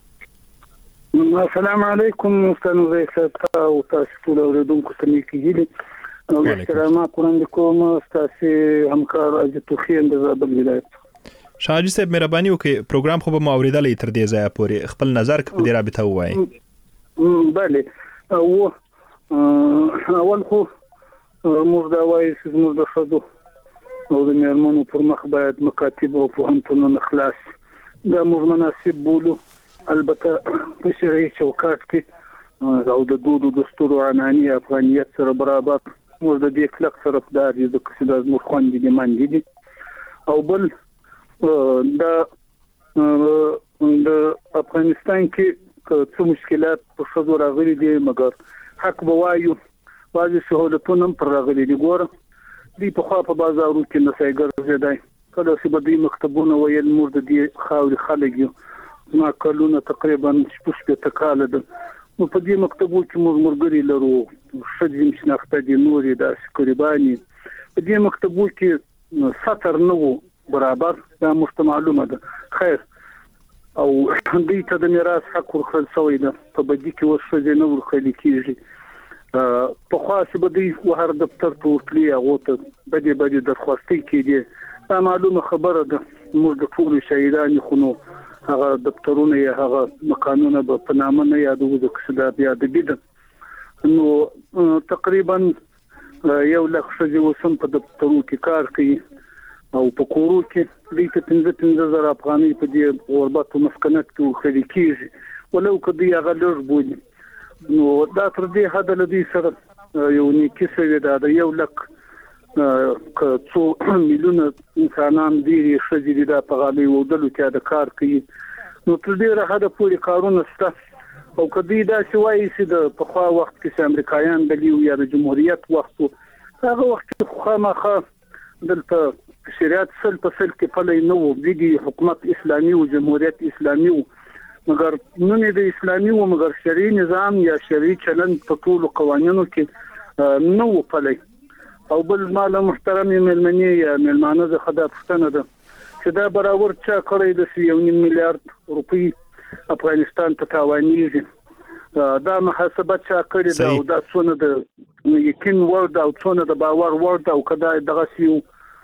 السلام علیکم استاد زیات او تاسو ټول اوریدونکو ته نیکیږي او احترامات وړاندې کوم تاسو همکار اجتوخي اندزابل ولایت. شاهجي صاحب مهرباني وکړئ پروګرام خو به مو اوریدلې تر دې ځایه پورې خپل نظر په دې رابطه ووایي. بله او اول خو موږ دا وایو چې موږ د ښځو او د مېرمنو پر مخ باید مکاتب او پوهنتونونه خلاص دا موږ مناسب بولو. البته په شرعي چوکاټ کې او د دود او دستور عنعني افغانیت سره برابر موږ د دې کلک طرفدار یو د کسي د موږ خوندې دي مانګي دي او بل د افغانستان کې څه مشکلات په ښځو راغلي دي مګر حق به وایو بعضې سهولتونه هم پر راغلي دي. ګوره دوی پخوا په بازارو کې نسای ګرځېدی کله چې به دوی مکتبونه ویل موږ د دې خاورې خلک یو زما کلونه تقریبا 6 کاله ده نو په دې مکتبو کې موږ ملګري لرو ښځې هم شناخته دي نورې داسې قریبانې په دې مکتبو کې سطر نه و برابر دا موږ ته معلومه ده. خیر او دوی ته د میراث حق ورکړل شوی ده په بدي کې اوس ښځې نه ورکړل کېږي. پخوا چې به دوی وهر دفتر ته ورتلي هغو ته بدې درخواستۍ کېدې دا معلومه خبره ده موږ د ټولو شهیدانې خو نو هغه دفترونه یا هغه مکانونه به په نامه نه یادوو ځکه چې دا بیا ادبي ده نو تقریبا 100,000 ښځې اوس هم په دفترو کې کار کوي او په کورو کې دوی ته 15,000 افغانۍ په دې غربت او مسکنت کې ورکړل کېږي ولو که دوی هغه لږ بولي نو دا تر دې حده له دوی سره یو نیکي شوې ده د 100,000 که څو میلیونه انسانان ډېرې ښځې دي دا په غالۍ وودلو کې د کار کوي نو تر ډېره حده پورې کارونه شته او که دوی داسې وایي چې د پخوا وخت کې چې امریکایان دلي یا د جمهوریت وخت هغه وخت کې خامخا دلته شریعت سل په سل کې پلی نه و دیږي حکومت اسلامي او جمهوریت اسلامي و مګر نن د اسلامي و مګر شرعي نظام یا شرعي چلن په ټولو قوانینو کې نه و پلی او بل مال محترم ملمنی یا ملمانه زه خدا پښتنه ده چې دا برابر چا کړی د 1.5 میلیارډ روپۍ افغانستان ته تاوانیږي دا محاسبه چا کړی ده او دا څونه د یقین ورد او څونه د باور ورد او کدا دغه سیو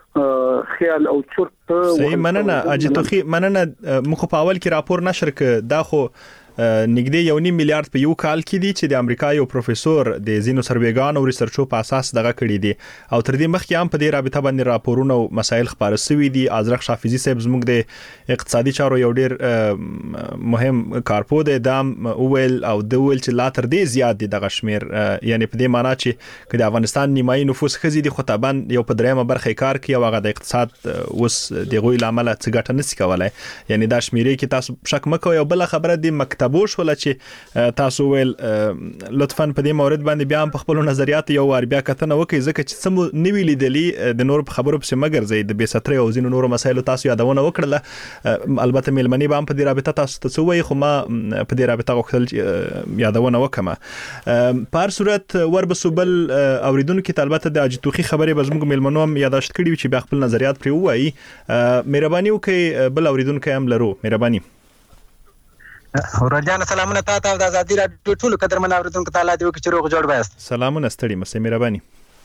خیال او چرت صحیح مننه اجتوخي مننه مخ په اول کې راپور نشر ک دا خو نږدې 1.5 میلیارډ په یو کال کې دي چې د امریکا یو پروفیسور د زینو سروېګان او ریسرچو په اساس دغه کړی دي او تر دې مخکې هم په دې رابطه باندې راپورونه او مسایل خبره شوي دي. ازرق شافیزي صاحب زموږ د اقتصادي چارو یو ډیر مهم کارپو دی دام اویل او د ویل چې لا تر دې زیات دي دغه شمیر یعنی په دې معنی چې د افغانستان نیمایي نفوس خزي دي خو طبعا یو په درېمه برخه کار کوي او هغه د اقتصاد اوس د غوي لامل څه ګټه نسی کولای یعنی دا شمیرې کې تاسو شک مکو یو بل خبره دی مکتبو شول چې تاسو ویل لطفاً په دې مورد باندې بیا په خپل نظریات یو ور بیا کتنه وکړئ ځکه چې سم نیوی لیدلی د نور خبرو په مګر زید د بیستري او زینو نور مسایل تاسو یادونه وکړه البته ملمنی به هم په دې رابطه تاسو ته څه وایي خو ما په دې رابطه غوښتل یادونه وکړم په هر صورت وربسوبل اوریدونکو ته البته د اجتوخي خبرې به زموږ ملمنو هم یاداشت کړي چې بیا خپل نظریات پرې وایي مهرباني وکړئ بل اوریدونکو هم لرو مهرباني ورجان سلامونه تاسو د ازادي راډیو ټول قدرمن اوریدونکو ته الله دې وکړي چې روغ جوړ وایست. سلامونه ستړي مې مهرباني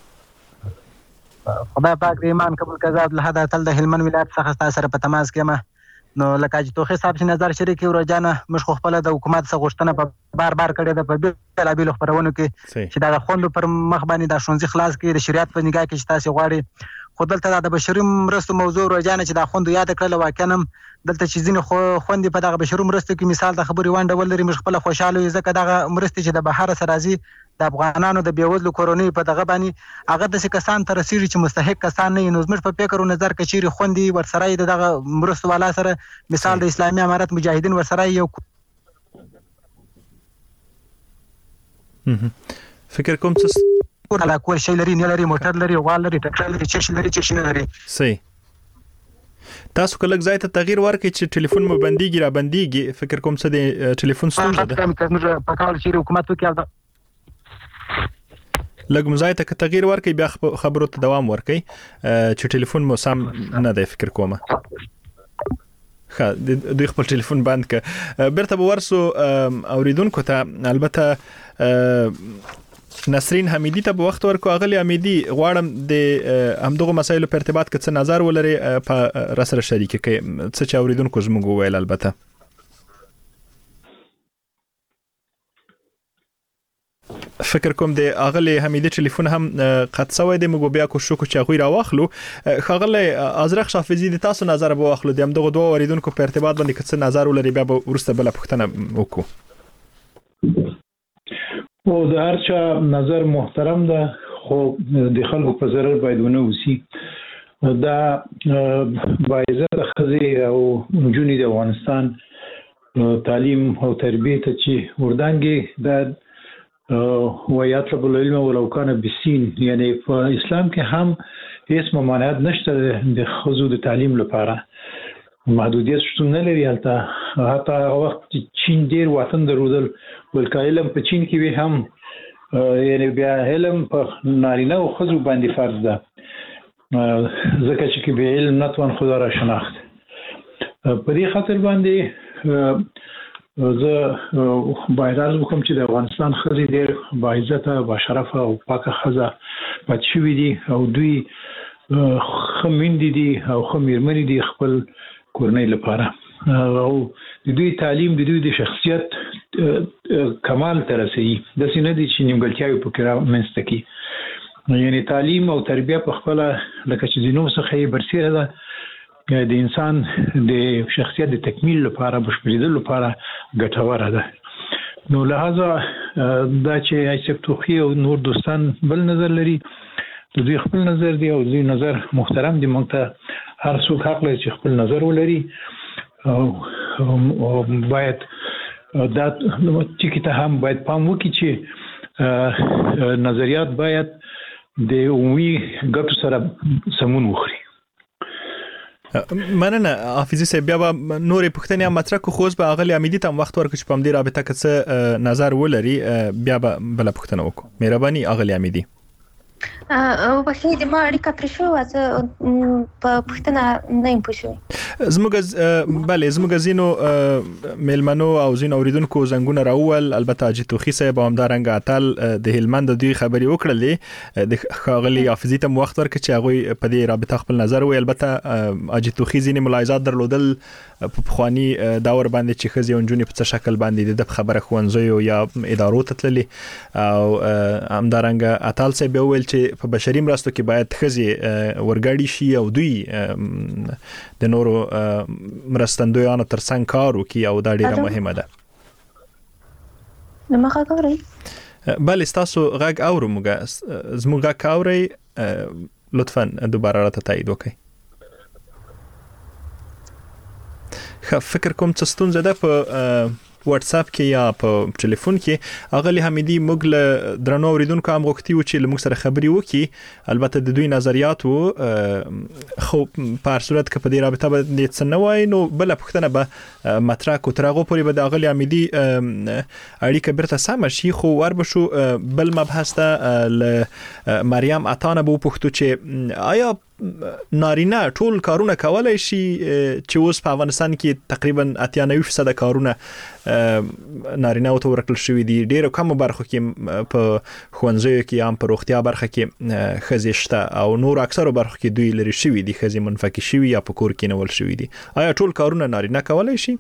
خدای پاک دې ایمان قبول کړه له هدا تل د هلمند ولایت څخه تاسو سره په تماس کې ما نو لکه چې توخي صاحب چې نظر شریک ورجان مش خپل د حکومت څخه غوښتنه په بار کړې ده په بلابل خبرونه کې چې دا خوند پر مخ باندې د شونځي خلاص کې د شریعت په نگاه کې چې تاسو غواړي خو دلته د بشري مرستو موضوع ورجان چې دا خوند یاد کړل واکنم دلته چې ځینې خوندې په دغه بشري مرستو کې مثال د خبرې وانډه ولري مش خپل خوشاله ځکه دغه مرستې چې د بهر سره راځي د افغانانو د بیوزلو کورونی په دغه باندې هغه د کسان تر رسیدي چې مستحق کسان نه نو زموږ په فکر او نظر کې چیرې خوندې ورسره دغه مرستو والا سره مثال د اسلامي امارت مجاهدین ورسره یو فکر کوم څه ولا کول شي لري نه لري موټر لري غوال لري ټکټر لري چې لري چې نه لري صحیح تاسو کله ځای ته تغییر ورکړئ چې ټلیفون مو بنديږي را بنديږي فکر کوم څه د ټلیفون ستونزه ده موږ په کال چې حکومت وکړ لږ مزای ته تغییر ورکړئ بیا خبرو ته دوام ورکړئ چې ټلیفون مو سم نه دی فکر کومه دوی خپل ټلیفون بند ک بیرته ورسو اوریدونکو ته البته نسرین حمیدی ته وخت ورکو اغلی حمیدی غواړم د همدغه مسایلو په ارتباط کې څه نظر ولري په راسره شریک کې څه چې اوریدونکو زموږ ویل البته فکر کوم د اغلی حمیدی ټلیفون هم قطع شوی دی موږ بیا کوشش وکړو چې غوی راواخلو خغلی ازرق شافعی د تاسو نظر به واخلو د همدغه دوه اوریدونکو په ارتباط باندې څه نظر ولري بیا ورسته بل پښتنه وکړو او د هر چا نظر محترم ده خو د خلکو په ضرر باید ونه وسی دا باعزت خزي او جونی د افغانستان تعلیم او تربیه ته چې وردانګي د ويطلب العلم ولو كان بالسين یعنی په اسلام کې هم هیڅ ممانعت نشته د خزو د تعلیم لپاره محدودیت شته نه لري حتی وخت چین ډیر وطن درودل ولکه علم په چین کې وی هم یعنی بیا علم په نارینه او خزو باندې فرض ده ځکه چې به علم نتوان خدا را شناخت په دې خاطر باندې زه باید از وکم چې د افغانستان خزي ډیر باعزته باشرفه او پاکه خزه پاتشوي دي او دوی خمیندې دي او خمیرمنې دي خپل کورنۍ لپاره او د دوی تعلیم د دوی د شخصیت کمال ته رسوي د سینې دي چې نیمګړتیاوې پکې رامنځته کی یعنی تعلیم او تربیه په خپل لکه چې زینو څخه برسیره ده د انسان د شخصیت د تکمیل لپاره بشپړېدل لپاره ګټوره ده نو لہذا دا چې ایسب توخی او نور دوستان بل نظر لري دوی خپل نظر دی او دوی نظر محترم دی مونږ ته هر څوک حق لري چې خپل نظر ولري او باید دا چې ته هم باید پام وکړي چې نظریات باید د عمومي ګټو سره سمون وخوري مننه حافظي صاحب بیا نورې پښتنې مطرح کو خوځ به اغلی امیدي ته وخت ورکړي چې په دې رابطه کې څه نظر ولري بیا به بل پښتنه وکړو مهرباني اغلی امیدي او په دې ما اړیکه پرې شو په پښتنه نه پوښي زموږ زینو ملمنو او زینو اوریدونکو زنګونه راول البته اجتوخي صاحب هم دارنګ اتل د هلمند دوی خبري وکړلې د خاغلی حافظي ته وخت ورکړي چې هغه په دې رابطه خپل نظر وي البته اجتوخي زینې ملاحظات درلودل په خواني داور باندې چې خزي اونجونی په څه شکل باندې د خبره خوانځي یا ادارو ته تللي او هم دارنګ اتل صاحب ویل چې په بشري مرستو کې باید خزي ورګاډي شي او دوی د نورو مرستندویانو ترڅنګ کار وکړي او دا ډیره مهمه ده نو مخه کوي بل تاسو غږ اورو موږ زموږ غږ اوري لطفا دوباره راته تایید وکړئ فکر کوم چې ستونزه ده په واتس اپ کې یا په ټلیفون کې اغلی حمیدي موږ له درنو اوریدونکو هم غوښتي و چې موږ سره خبري وکړي البته د دوی نظریات وو خو په هر صورت کې په دې رابطه باندې څه نه وای نو بل پښتنه به مطرح کو ترغه پورې به د اغلی حمیدي اړیکه برته سم شي خو ور بشو بل مبحث ته مریم عطانه بو پښتو چې آیا نارینه ټول کارونه کولای شي چې اوس په افغانستان کې تقریبا 98% کارونه نارینه او ته ورکل شوی دي ډیرو کم برخو کې په خوندزیو کې هم په روغتیا برخه کې خزيشته او نور اکثرو برخو کې دوی لري شوی دي خزي منفکی شوی یا په کور کې نول شوی دي آیا ټول کارونه نارینه کولای شي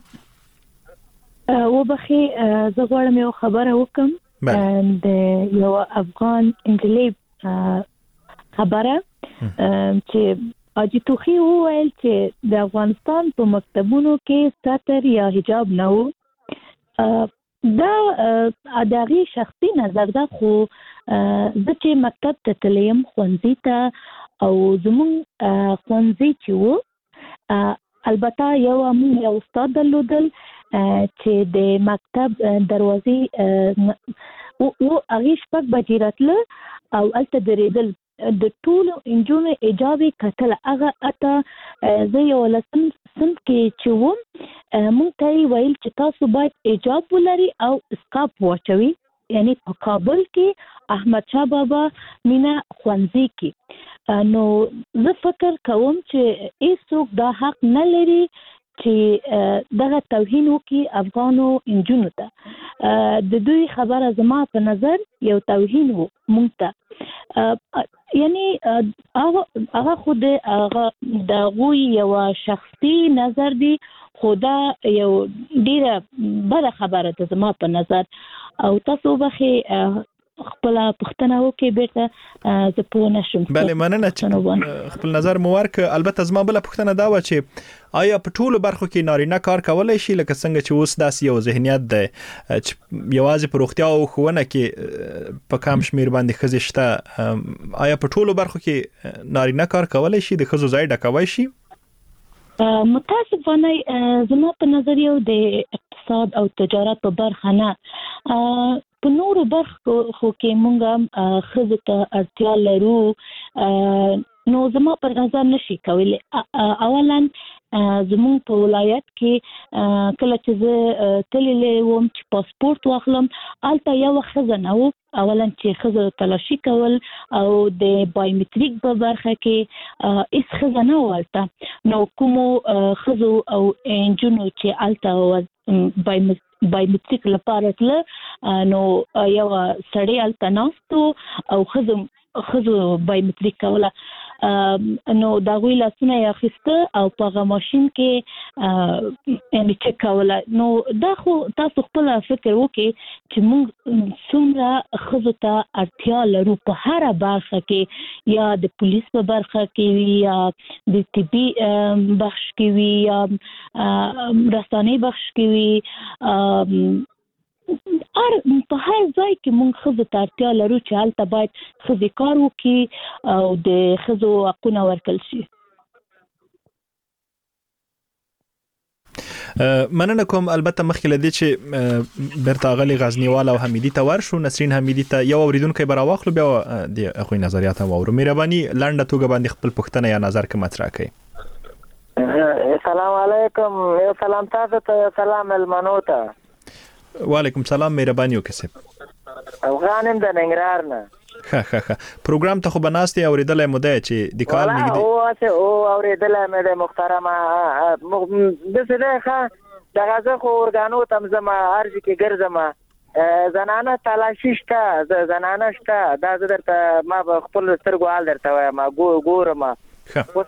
و بخي زه غواړم یو خبره وکم د یو افغان انجلۍ خبره چې اجتوخي وویل چې د افغانستان په مکتبونو کې ستر یا حجاب نه وو دا اداري شخصي نظر ده خو د چې مکتب ته تلیم خوندې ته او زمون خوندې چې وو البته یو استاد درلودل چې د مکتب دروازې او هغه شپږ بجې راتله او الته درېدل د ټولو انجونو ایجابي کتل هغه اته زه یو لسم سم کې چې وم مونږ ته ویل چې تاسو باید ایجاب ولري او اسکاپ واچوي یعنی په کابل کې احمد شاه بابا مینا خوانزي کې نو زه فکر کوم چې هیڅوک دا حق نه لري چې دغه توهین وکړي افغانو انجونو ته د دوی خبره زما په نظر یو توهین وو مونږ ته یعنی هغه خود هغه د غوی یو شخصي نظر دی خدا یو ډیره بده خبره ده زما په نظر او تاسو به خپل پښتنه وکي بیرته ز په نشم بله مننه چې خپل نظر مو ورک البته زما بل پښتنه دا و چې آیا په ټولو برخو کې نارینه کار کولای شي لکه څنګه چې اوس داسې یو ذهنیت ده چې یوازې په روغتیا او ښوونه کې په کم شمیر باندې ښځې شته آیا په ټولو برخو کې نارینه کار کولای شي د ښځو ځای ډکوي شي متاسفانه زما په نظر یو د اقتصاد او تجارت په برخه نه په نورو برخو کې مونږ ښځو ته اړتیا لرو نو زما په نظر نشي کولی اولا زمون په ولایت کې کله چې زه تللې وم چې پاسپورت واخلم البته یو ښځه نه و اولا چې ښځه تلاشي کول او د بایومټریک په برخه کې هیڅ ښځه نه و البته نو کومو ښځو او انجونو چې البته بایومټریک لپاره تل نو یو سړی البته ناستو او ښځو بایومټریک کوله نو دا غوی لاسونه یې اخیسته او په هغه ماشین کې یعنې چک کوله نو دا خو تاسو خپل فکر وکړئ چې موږ څومره ښځو ته اړتیا لرو په هره برخه کې یا د پولیس په برخه کې وي یا د طبي بخش کې وي یا رسانۍ بخش کې وي په هر ځای کې موږ ښځو ته اړتیا لرو چې هلته باید ښځې کار وکړي او د ښځو حقونه ورکړل شي مننه کوم البته مخکې له دې چې بیرته غلي غزنیوال او حمیدي ته ورشو نسرین حمیدي ته یو اوریدونکو به راواخلو بیا د اخوی نظریات واورو مهرباني لنډه توګه باندې خپل پوښتنه یا نظر کې مطرح کړئ السلام علیکم یو سلام تاسو ته سلام المنو ته وعلیکم سلام مهرباني وکړئ افغانم د ننګرهار نه ښه پروګرام ته خو بناستي اوریدلای مو ده چې د کال نګدي او اوریدلای مې د محترمه د څه ده د غزه خو اورګانو تم زما ارزي کې ګرځم زنانه تلاشي شته زنانه شته دا درته ما خپل سترګو حال درته وایم ګورم خو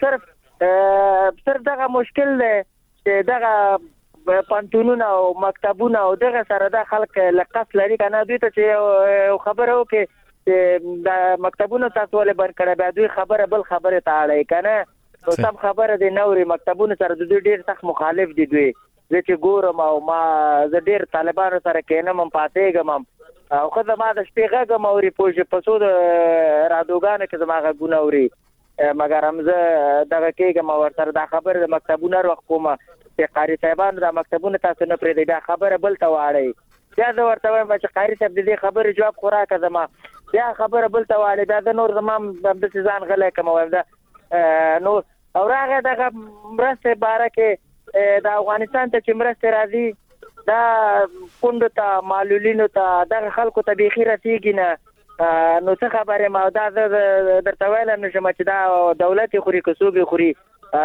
صرف دغه مشکل دی چې دغه پانتونونه او مکتبونه او دغه سره د خلک لقص لري کنه دوی ته چې خبره وکي چې د مکتبونو تاسو ولې بند کړی بیا دوی خبره بل خبره ته اړای کنه نو سم خبره دی نوري مکتبونو سره دوی ډیر سخت مخالف دي دوی چې ګورم او ما زه ډیر طالبانو سره کېنم پاتېږم او خو ما د شپې غږم اوري په څو د رادیوګانو کې زما غږونه اوري مګر هم زه دغه کېږم ورسره دا خبره د مکتبونو وخت کومه چې قاری صاحبانو د مکتبونو تاسو نه پرې دا خبره بل ته واړی بیا زه ورته وایم چې قاری صاحب د دې خبرې جواب خو راکړه زما بیا خبره بل ته واړی بیا د نور زما همداسې ځان غلی کړم وایم دا نو او راغی دغه مرستې باره کې د افغانستان ته چې مرستې راځي دا کونډو ته معلولینو ته دغه خلکو ته بیخي رسېږي نه نو څه خبرې ما دا درته ویلی نه شم چې دا دولت یې خوري که څوک یې خوري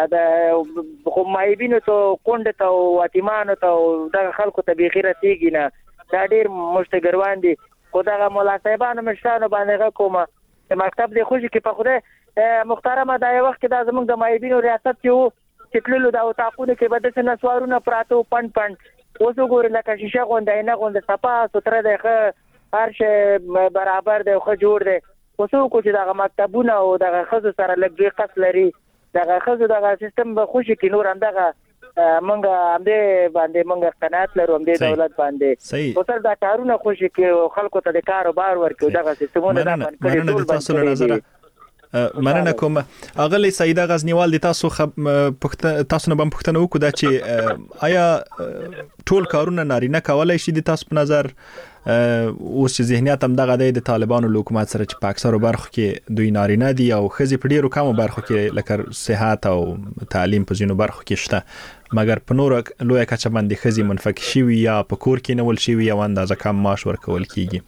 د خو مایبینو ته کونډو ته او یتیمانو ته او دغه خلکو ته بیخي رسېږي نه دا ډېر مشتګروان دي خو دغه مولا صاحبانو مشرانو باندې غږ کومه چې مکتب دې خوشي کې په خدای محترمه دا یو وخت کې دا زموږ د مایبینو ریاست کې وو چې تللو دا اتاقونه کې به داسې نسوارونه پراته وو پنډ اوس وګورئ لکه شیشه غوندې نه غوندې صفا سوتره دی ښه هر شی برابر دی ښه جوړ دی اوس وکړو چې دغه مکتبونه او دغه ښځو سره لږ دوی قص لري دغه ښځو دغه سیستم به خوشي کړي نور همدغه موږ همدې باندې موږ قناعت لرو همدې دولت باندې خو سر دا کارونه خوشي کړي خلکو ته د کاروبار ورکړي دغه سیستمونه دا بند کړي ټول بند کړي مننه کوم. اغلی سیده غزنیوال د تاسو تاسو نه بم پوښتنه وکړه دا چې آیا ټول کارونه نارینه کولای شي د تاسو په نظر اوس چې ذهنیت هم دغه د طالبانو حکومت سره چې په اکثرو برخو کې دوی نارینه دي او ښځې په ډیرو کمو برخو کې لکه صحت او تعلیم په ځینو برخو کې شته، مګر په نورو لویه کچه باندې ښځې منفکې شوي یا په کور کې نیول شوي یا اندازه کم معاش ورکول کیږي.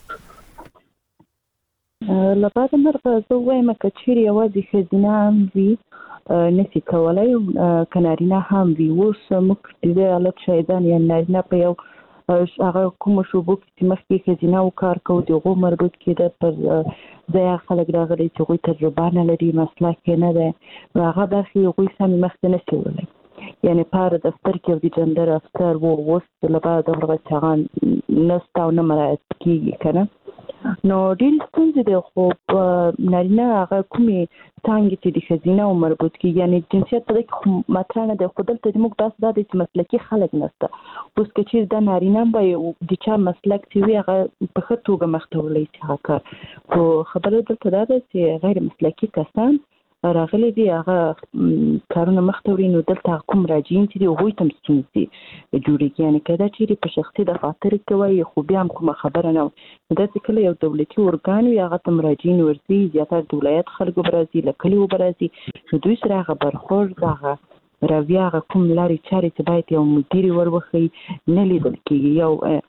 لپاره مرغه زه وایم که چیرې یوازې ښځینه هم وي نشي کولای که نارینه هم وي. اوس موږ د حالت شاهدان یا نارینه په یو هغه کومو شعبو کې چې مخکې ښځینه و کار کوو د هغو مربوط کېده پر ځای خلک راغلي چې هغوی تجربه نه لري، مسلک یې نه دی، نو هغه برخې هغوی سمې مخته نشي وړلی. یعنی په دفتر کې یو د جندر افسر و اوس لپاره د هغه چې هغه نشته او نه مراعت کېږي که نه، نو ډېرې ستونزې دي. خو نارینه هغه کومې څانګې چې د ښځینه و مربوط کېږي، یعنې جنسیت په دې کې خو مطرح نه دی، خو دلته زموږ بحث دا دی چې مسلکي خلک نشته. اوس که چیرې دا نارینه هم به د چا مسلک چې وي هغه په ښه توګه مخته وړلی شي هغه کار، خو خبره دلته دا ده چې غیر مسلکي کسان راغلي دي هغه کارونه مخته وړي، نو دلته کوم راجعین چې دي هغوی ته هم ستونزې جوړېږي. یعنې که دا چیرې په شخصي دفاتر کې وایي خو بیا هم کومه خبره نه وي، داسې کله یو دولتي ارګان وي هغه ته مراجعین ورځي، زیاتره د ولایت خلکو به راځي، له کلیو به راځي، نو دوی سره هغه برخورد هغه رویه هغه کوم لارې چارې چې باید یو مدیر وربښي نه لیدل کېږي. یو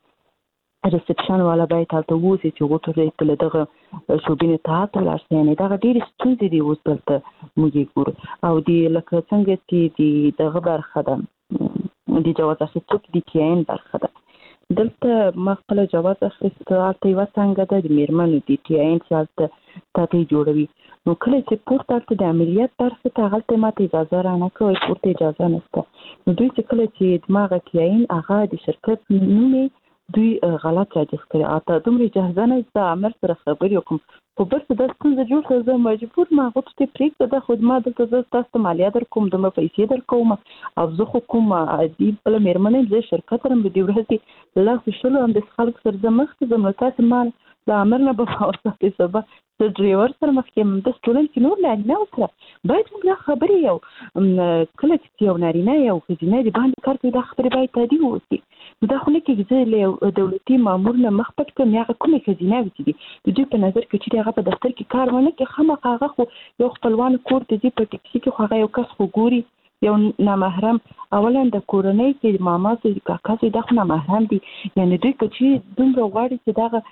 ریسپشن والا باید هلته اوسي چې هغو ته له دغه شعبې نه اطاعت ولاړ شي. یعنې دغه ډېرې ستونزې دي اوس دلته موږ یې ګورو. او لکه څنګه چې دغه برخه ده د جواز اخیستو کې د TIN برخه ده، دلته ما خپله جواز اخیست، هلته یوه څانګه ده د میرمنو د TIN چې هلته تاته جوړوي، نو کله چې پورته هلته د عملیات برخې ته هلته ما ته اجازه رانه کوي، پورته اجازه نشته. نو دوی چې کله چې دماغه TIN هغه د شرکت نوم دوی غلط راجس کړي، اته دومره اجازه نه زه امر سره خبرې وکړم، خو بس دا ستونزه جوړ شوه، زه مجبور ما هغو ته پرېږده دا خو ما دلته زه تاسو ته مالیه در کوم، دومره پیسې در کوم، او زه خو کوم عادي بله مېرمن یم، زه شرکت لرم، د دې ورځ کې لاسو شلو همداسې خلکو سره زه مخکې ځم، نو تاسې ما له امر نه به باور ساتئ، سبا زه ډریور سره مخکې یم، همداسې ټولنې کې نور نارینه سره باید موږ دا خبرې یو کله چې یو نارینه یو ښځینه د باندې کار کوي دا خبرې باید عادي واوسي. نو دا خو نه کېږي زه له یو دولتي مامور نه مخ پټ کړم یا هغه کومې ښځیناوې چې دي د دوی په نظر کې چې هغه په دفتر کې کار ونه کړي، خامخا هغه خو یو خپلوان کور ته ځي په ټکسي کې، خو هغه یو کس خو ګوري یو نامحرم، اولا د کورنۍ کې ماما چې کاکا چې دا خو نامحرم دي، یعنې دوی که چې دومره غواړي چې دغه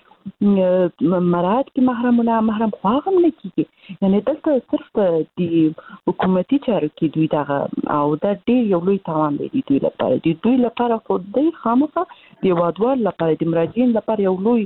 مراعات کې محرم و نامحرم خو هغه هم نه کېږي. یعنې دلته صرف د حکومتي چارو کې دوی دغه او دا ډېر یو لوی تاوان دی دوی لپاره، د دوی لپاره خو دی خامخا د هېوادوال لپاره د مراجعین لپاره یو لوی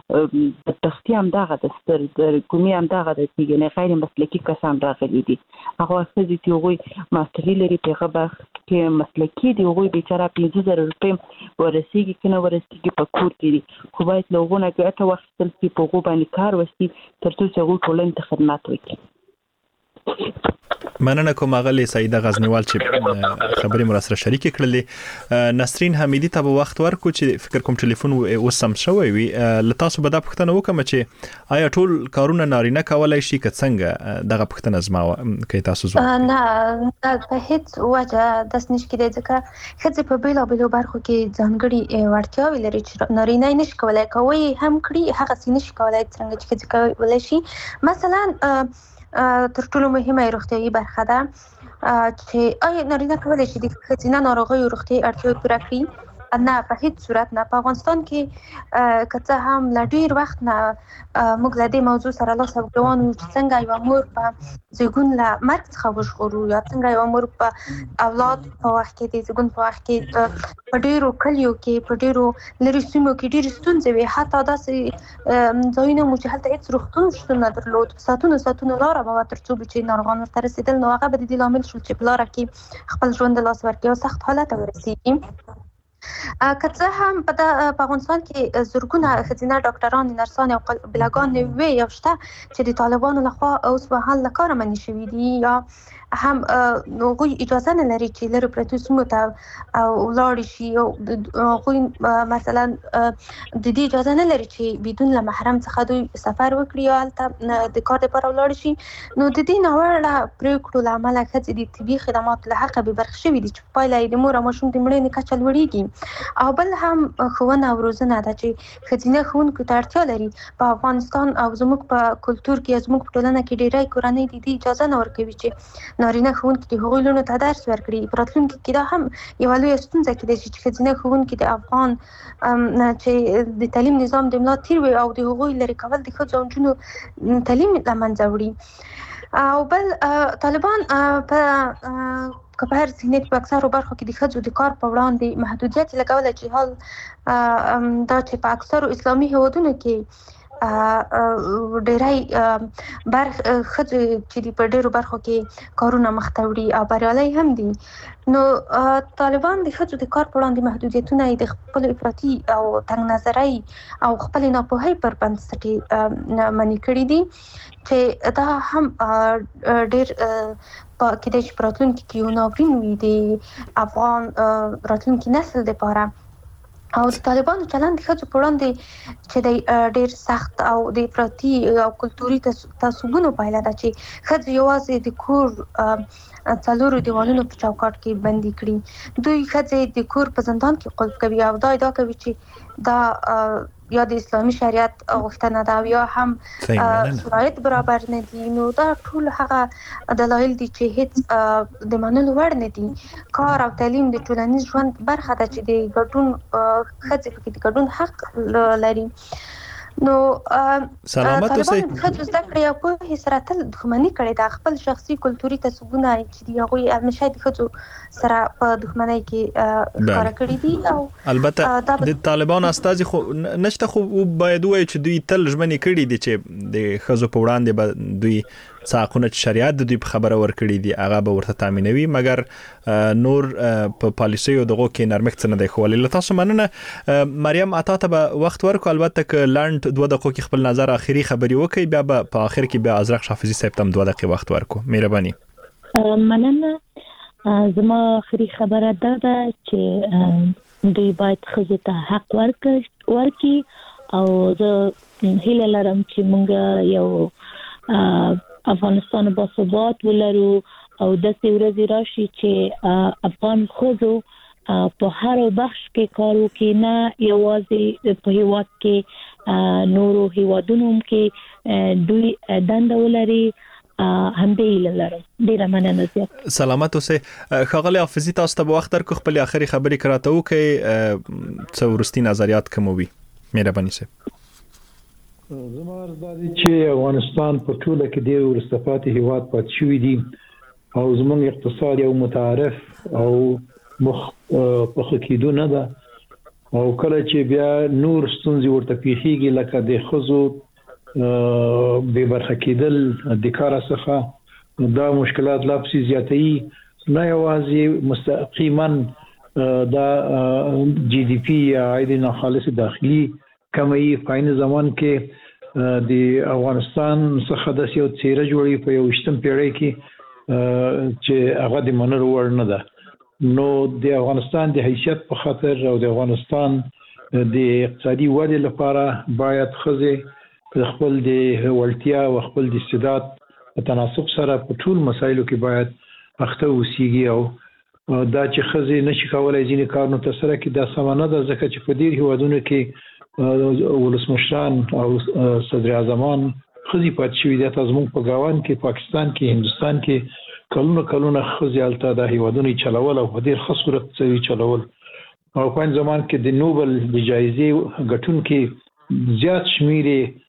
تختی هم دغه د ګومي هم دغه د یعنې غیر مسلکي کسان راغلي دي، هغه ښځې چې هغوی ماسټري لري په هغه برخه کې مسلکي دي، هغوی بیچاره 15,000 روپۍ ورسېږي که نه ورسېږي په کور کې دي، خو باید له هغو نه ګټه واخیستل شي، په هغو باندې کار وشي تر څو چې هغوی ټولنې ته خدمت وکړي. مننه کوم اغلی سیده غزنیوال چې خبرې مو سره شریک کړلې. نسرین حمیدی ته به وخت ورکو چې فکر کوم ټلیفون اوس سم شوی وي، له تاسو به دا پوښتنه وکړم چې آیا ټول کارونه نارینه کولای شي که څنګه؟ دغه پوښتنه زما کوي تاسو ځواب نه په هیڅ وجه داس نشي کېدای، ځکه ښځې په بیلابیلو برخو کې ځانګړي وړتیاوې لري چې نارینه یې نشي کولای، کوی هم کړي هغسې نشي کولای څنګه چې ښځې کولی شي. مثلا تر ټولو مهمه روغتیايي برخه ده چې آیا نارینه کولی شي د ښځینه ناروغیو روغتیايي اړتیاوې پوره کړي؟ نه، په هیڅ صورت نه. په افغانستان کې که څه هم له ډېر وخت نه موږ له دې موضوع سره لاس او ګرېوان وو چې څنګه یوه مور په زیږون له مرګ څخه وژغورو، یا څنګه یوه مور په اولاد په وخت کې د زیږون په وخت کې په ډېرو کلیو کې په ډېرو لرې سیمو کې ډېرې ستونزې وې، حتی داسې ځایونه مو چې هلته هېڅ روغتون شتون نه درلود، ساعتونو لاره به وه تر څو به چې ناروغان ورته رسېدل، نو هغه به د دې لامل شول چې په لاره کې خپل ژوند د لاس ورکړي او سخت حالت ته ورسېږي. که څه هم په افغانستان کې زرګونه ښځینه ډاکټران، نرسانې او بلاګانې وې یا شته چې د طالبانو لخوا اوس مهال له کاره منع شوي دي یا هم غوي اجازه نه لري چې لري پرتو سیمو ته ولاړ شي او غوي مثلا د دې اجازه نه لري چې بدون له محرم څخه دوی سفر وکړي او البته د کار لپاره ولاړ شي. نو د دې نوړه پریکړو لامل خځې د طبي خدمات له حق به برخه شوی دي چې پایله د مور او ماشوم د مړینې کچه لوړیږي. او بل هم خوونه او روزنه ده چې خځینه خوونکو ته اړتیا لري. په افغانستان او زموږ په کلچر کې زموږ په ټولنه کې ډیری کورنۍ د دې اجازه نه ورکوي چې نارینه ښوونکي د هغوی لونو ته درس ورکړي. په راتلونکي کې دا هم یوه لویه ستونزه کیدای شي چې ښځینه ښوونکي د افغان چې د تعلیم نظام د ملا تیر وي او د هغوی لرې کول د ښځو او نجونو تعلیم له منځه وړي. او بل طالبان که په هر سینې په اکثرو برخو کې د ښځو د کار په وړاندې محدودیت لګولی چې حال دا چې په اکثرو اسلامي هیوادونو کې ډیری ښځې چې په ډیرو برخو کې کارونه مخته وړي او بریالۍ هم دي. نو طالبان د ښځو د کار په وړاندې محدودیتونه د خپل افراطي او تنګ نظرۍ او خپل ناپوهۍ پر بنسټ منع کړي دي چې دا هم ډیر کېدای شي په راتلونکي کې یو ناورین وي د افغان راتلونکي نسل لپاره. او د طالبانو چلند د ښځو په وړاندې چې د ډېر سخت او د افراطي او کلتوري تعصبونو پایله ده چې ښځې یوازې د کور څلورو دیوالونو په چوکاټ کې بندي کړي. دوی ښځې د کور په زندان کې قلف کوي او دا ادعا کوي چې دا یا د اسلامي شریعت غوښتنه ده او یا هم شرایط برابر نه دي. نو دا ټول هغه دلایل دي چې هیڅ د منلو وړ نه دي. کار او تعلیم د ټولنیز ژوند برخه ده چې د ګډون ښځې پکې د ګډون حق لري. نو سلامت اوسئ. ښځو زده کړې او پوهې سره تل دښمني کړې ده. خپل شخصي کلتوري تعصبونه چې دي هغوی همیشه د ښځو سره په دښمنۍ کې ښکاره کړي دي. او البته د طالبانو استازي خو نشته، خو باید وایي چې دوی تل ژمنې کړي دي چې د ښځو په وړاندې به دوی څاقونه چې شریعت د دوی په خبره ورکړي دي هغه به ورته تامینوي، مګر نور په پالیسیو دغه کې نرمښت نه دی ښوولی. له تاسو مننه. مریم عطا ته به وخت ورکړو، البته که لنډ 2 دقیقو کې خپل نظر اخیری خبري وکړي، بیا به په اخر کې بیا ازرق حافظي صاحب ته 2 دقیقې وخت ورکړو. مهرباني. مننه. زما اخیری خبره ده چې دوی باید ښځو ته حق ورکړي او زه هیله لرم چې موږ یو افغانستان با ثبات ولرو او داسې ورځې راشي چې افغان ښځو په هر بخش کې کار وکړي، نه یوازې په هیواد کې نورو هیوادونو کې دوی دنده ولري. همدې هیله لرم. ډیره مننه زیات. سلامت اوسئ. ښاغلی حافظي تاسو ته به وخت درکړو، خپل اخري خبرې راته وکړئ، څه وروستي نظریات کوموي. مهرباني صاحب. زما عرض دا دی چې افغانستان په ټوله کې ډېر وروسته پاتې هیواد پاتې شوی دی او زموږ اقتصاد یو متعارف او مخ کېدو نه ده. او کله چې بیا نور ستونزې ورته پیښیږي لکه د ښځو بې برخه کېدل د کار څخه، دا مشکلات لا پسې زیاتوي. نه یوازې مستقیما دا جی ډي پی یا عاید ناخالص داخلي کمی په عین زمان کې د افغانستان څخه د یو څیره جوړي په 20م پیړۍ کې چې هغه د منلو وړ نه ده. نو د افغانستان د حیثیت په خاطر او د افغانستان د اقتصادي ودې لپاره باید ښځې خپل د وړتیا او خپل د استعداد په تناسب سره په ټول مسایلو کې باید اخته اوسېږي. او دا چې ښځې نشي کولای ځینې کارونه ترسره کړي دا سمه نه ده، ځکه چې په ډېر هیوادونو کې ولسمشران او صدر اعظمان ښځې پاتې شوي دي. حتی زموږ په ګاونډ کې پاکستان کې هندوستان کې کلونه ښځې هلته دا هیوادونه یې چلول او په ډېر ښه صورت سره یې چلول. او په زمان کې د نوبل د جایزې ګټونکي زیات شمیر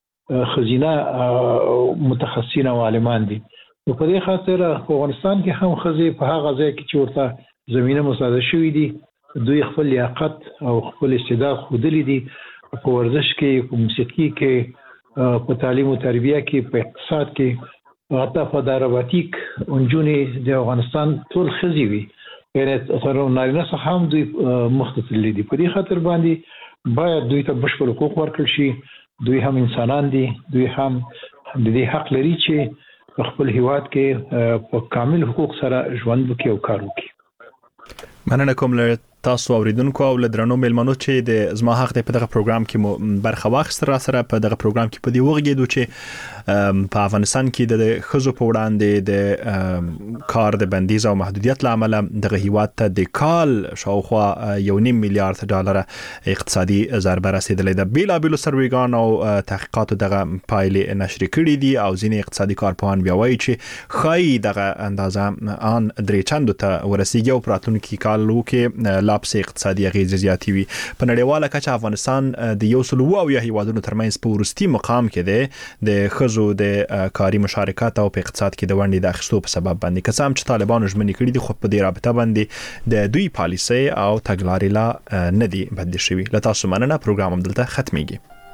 ښځینه متخصصین او عالمان دي. نو په دې خاطر په افغانستان کې هم ښځې په هغه ځای کې چې ورته زمینه مساعده شوي دي دوی خپل لیاقت او خپل استعداد ښودلی دي. په ورزش کې، په موسیقي کې، په تعلیم او تربیه کې، په اقتصاد کې، حتی په دارباتیک انجونې د افغانستان ټول ښځې وي، یعنې تر نارینه څخه هم دوی مخته تللي دي. په دې خاطر باندې باید دوی ته بشپړ حقوق ورکړل شي. دوی هم انسانان دي، دوی هم د دې حق لري چې خپل هیواد کې په کامل حقوق سره ژوند وکړي او کار وکړي. مننه کوم له تاسو اوریدونکو او له درنو مېلمنو چې د زما حق په دغه پروګرام کې مو برخه واخیسته. را سره په دغه پروګرام کې په دی وغږیدو چې په افغانستان کې د خزو په وړاندې د کار د بندیز او محدودیت لامل دغه هیواد ته د کال شاوخوا 1.5 میلیارډ ډالر اقتصادي ضربه رسیدلې ده. بیلابیلو سرویګان او تحقیقات دغه پایلې نشر کړي دي او ځینې اقتصادي کارپوهان بیا وایي چې خای دغه اندازه ان درې چندو ته ورسیږي او پراتونکو کالو کې لاپس اقتصادي اغیزې زیاتې وي. په نړیواله کچه افغانستان د 100 هیوادونو ترمنځ په وروستي مقام کې دی د خزو د کاري مشارکت او په اقتصاد کې د ونډې د اخیستو په سبب باندې. که څه هم چې طالبانو ژمنې کړې دي خو په دې رابطه باندې د دوی پالیسي او تګلارې لا نه دي بدل شوي. له تاسو مننه. پروګرام هم دلته ختميږي.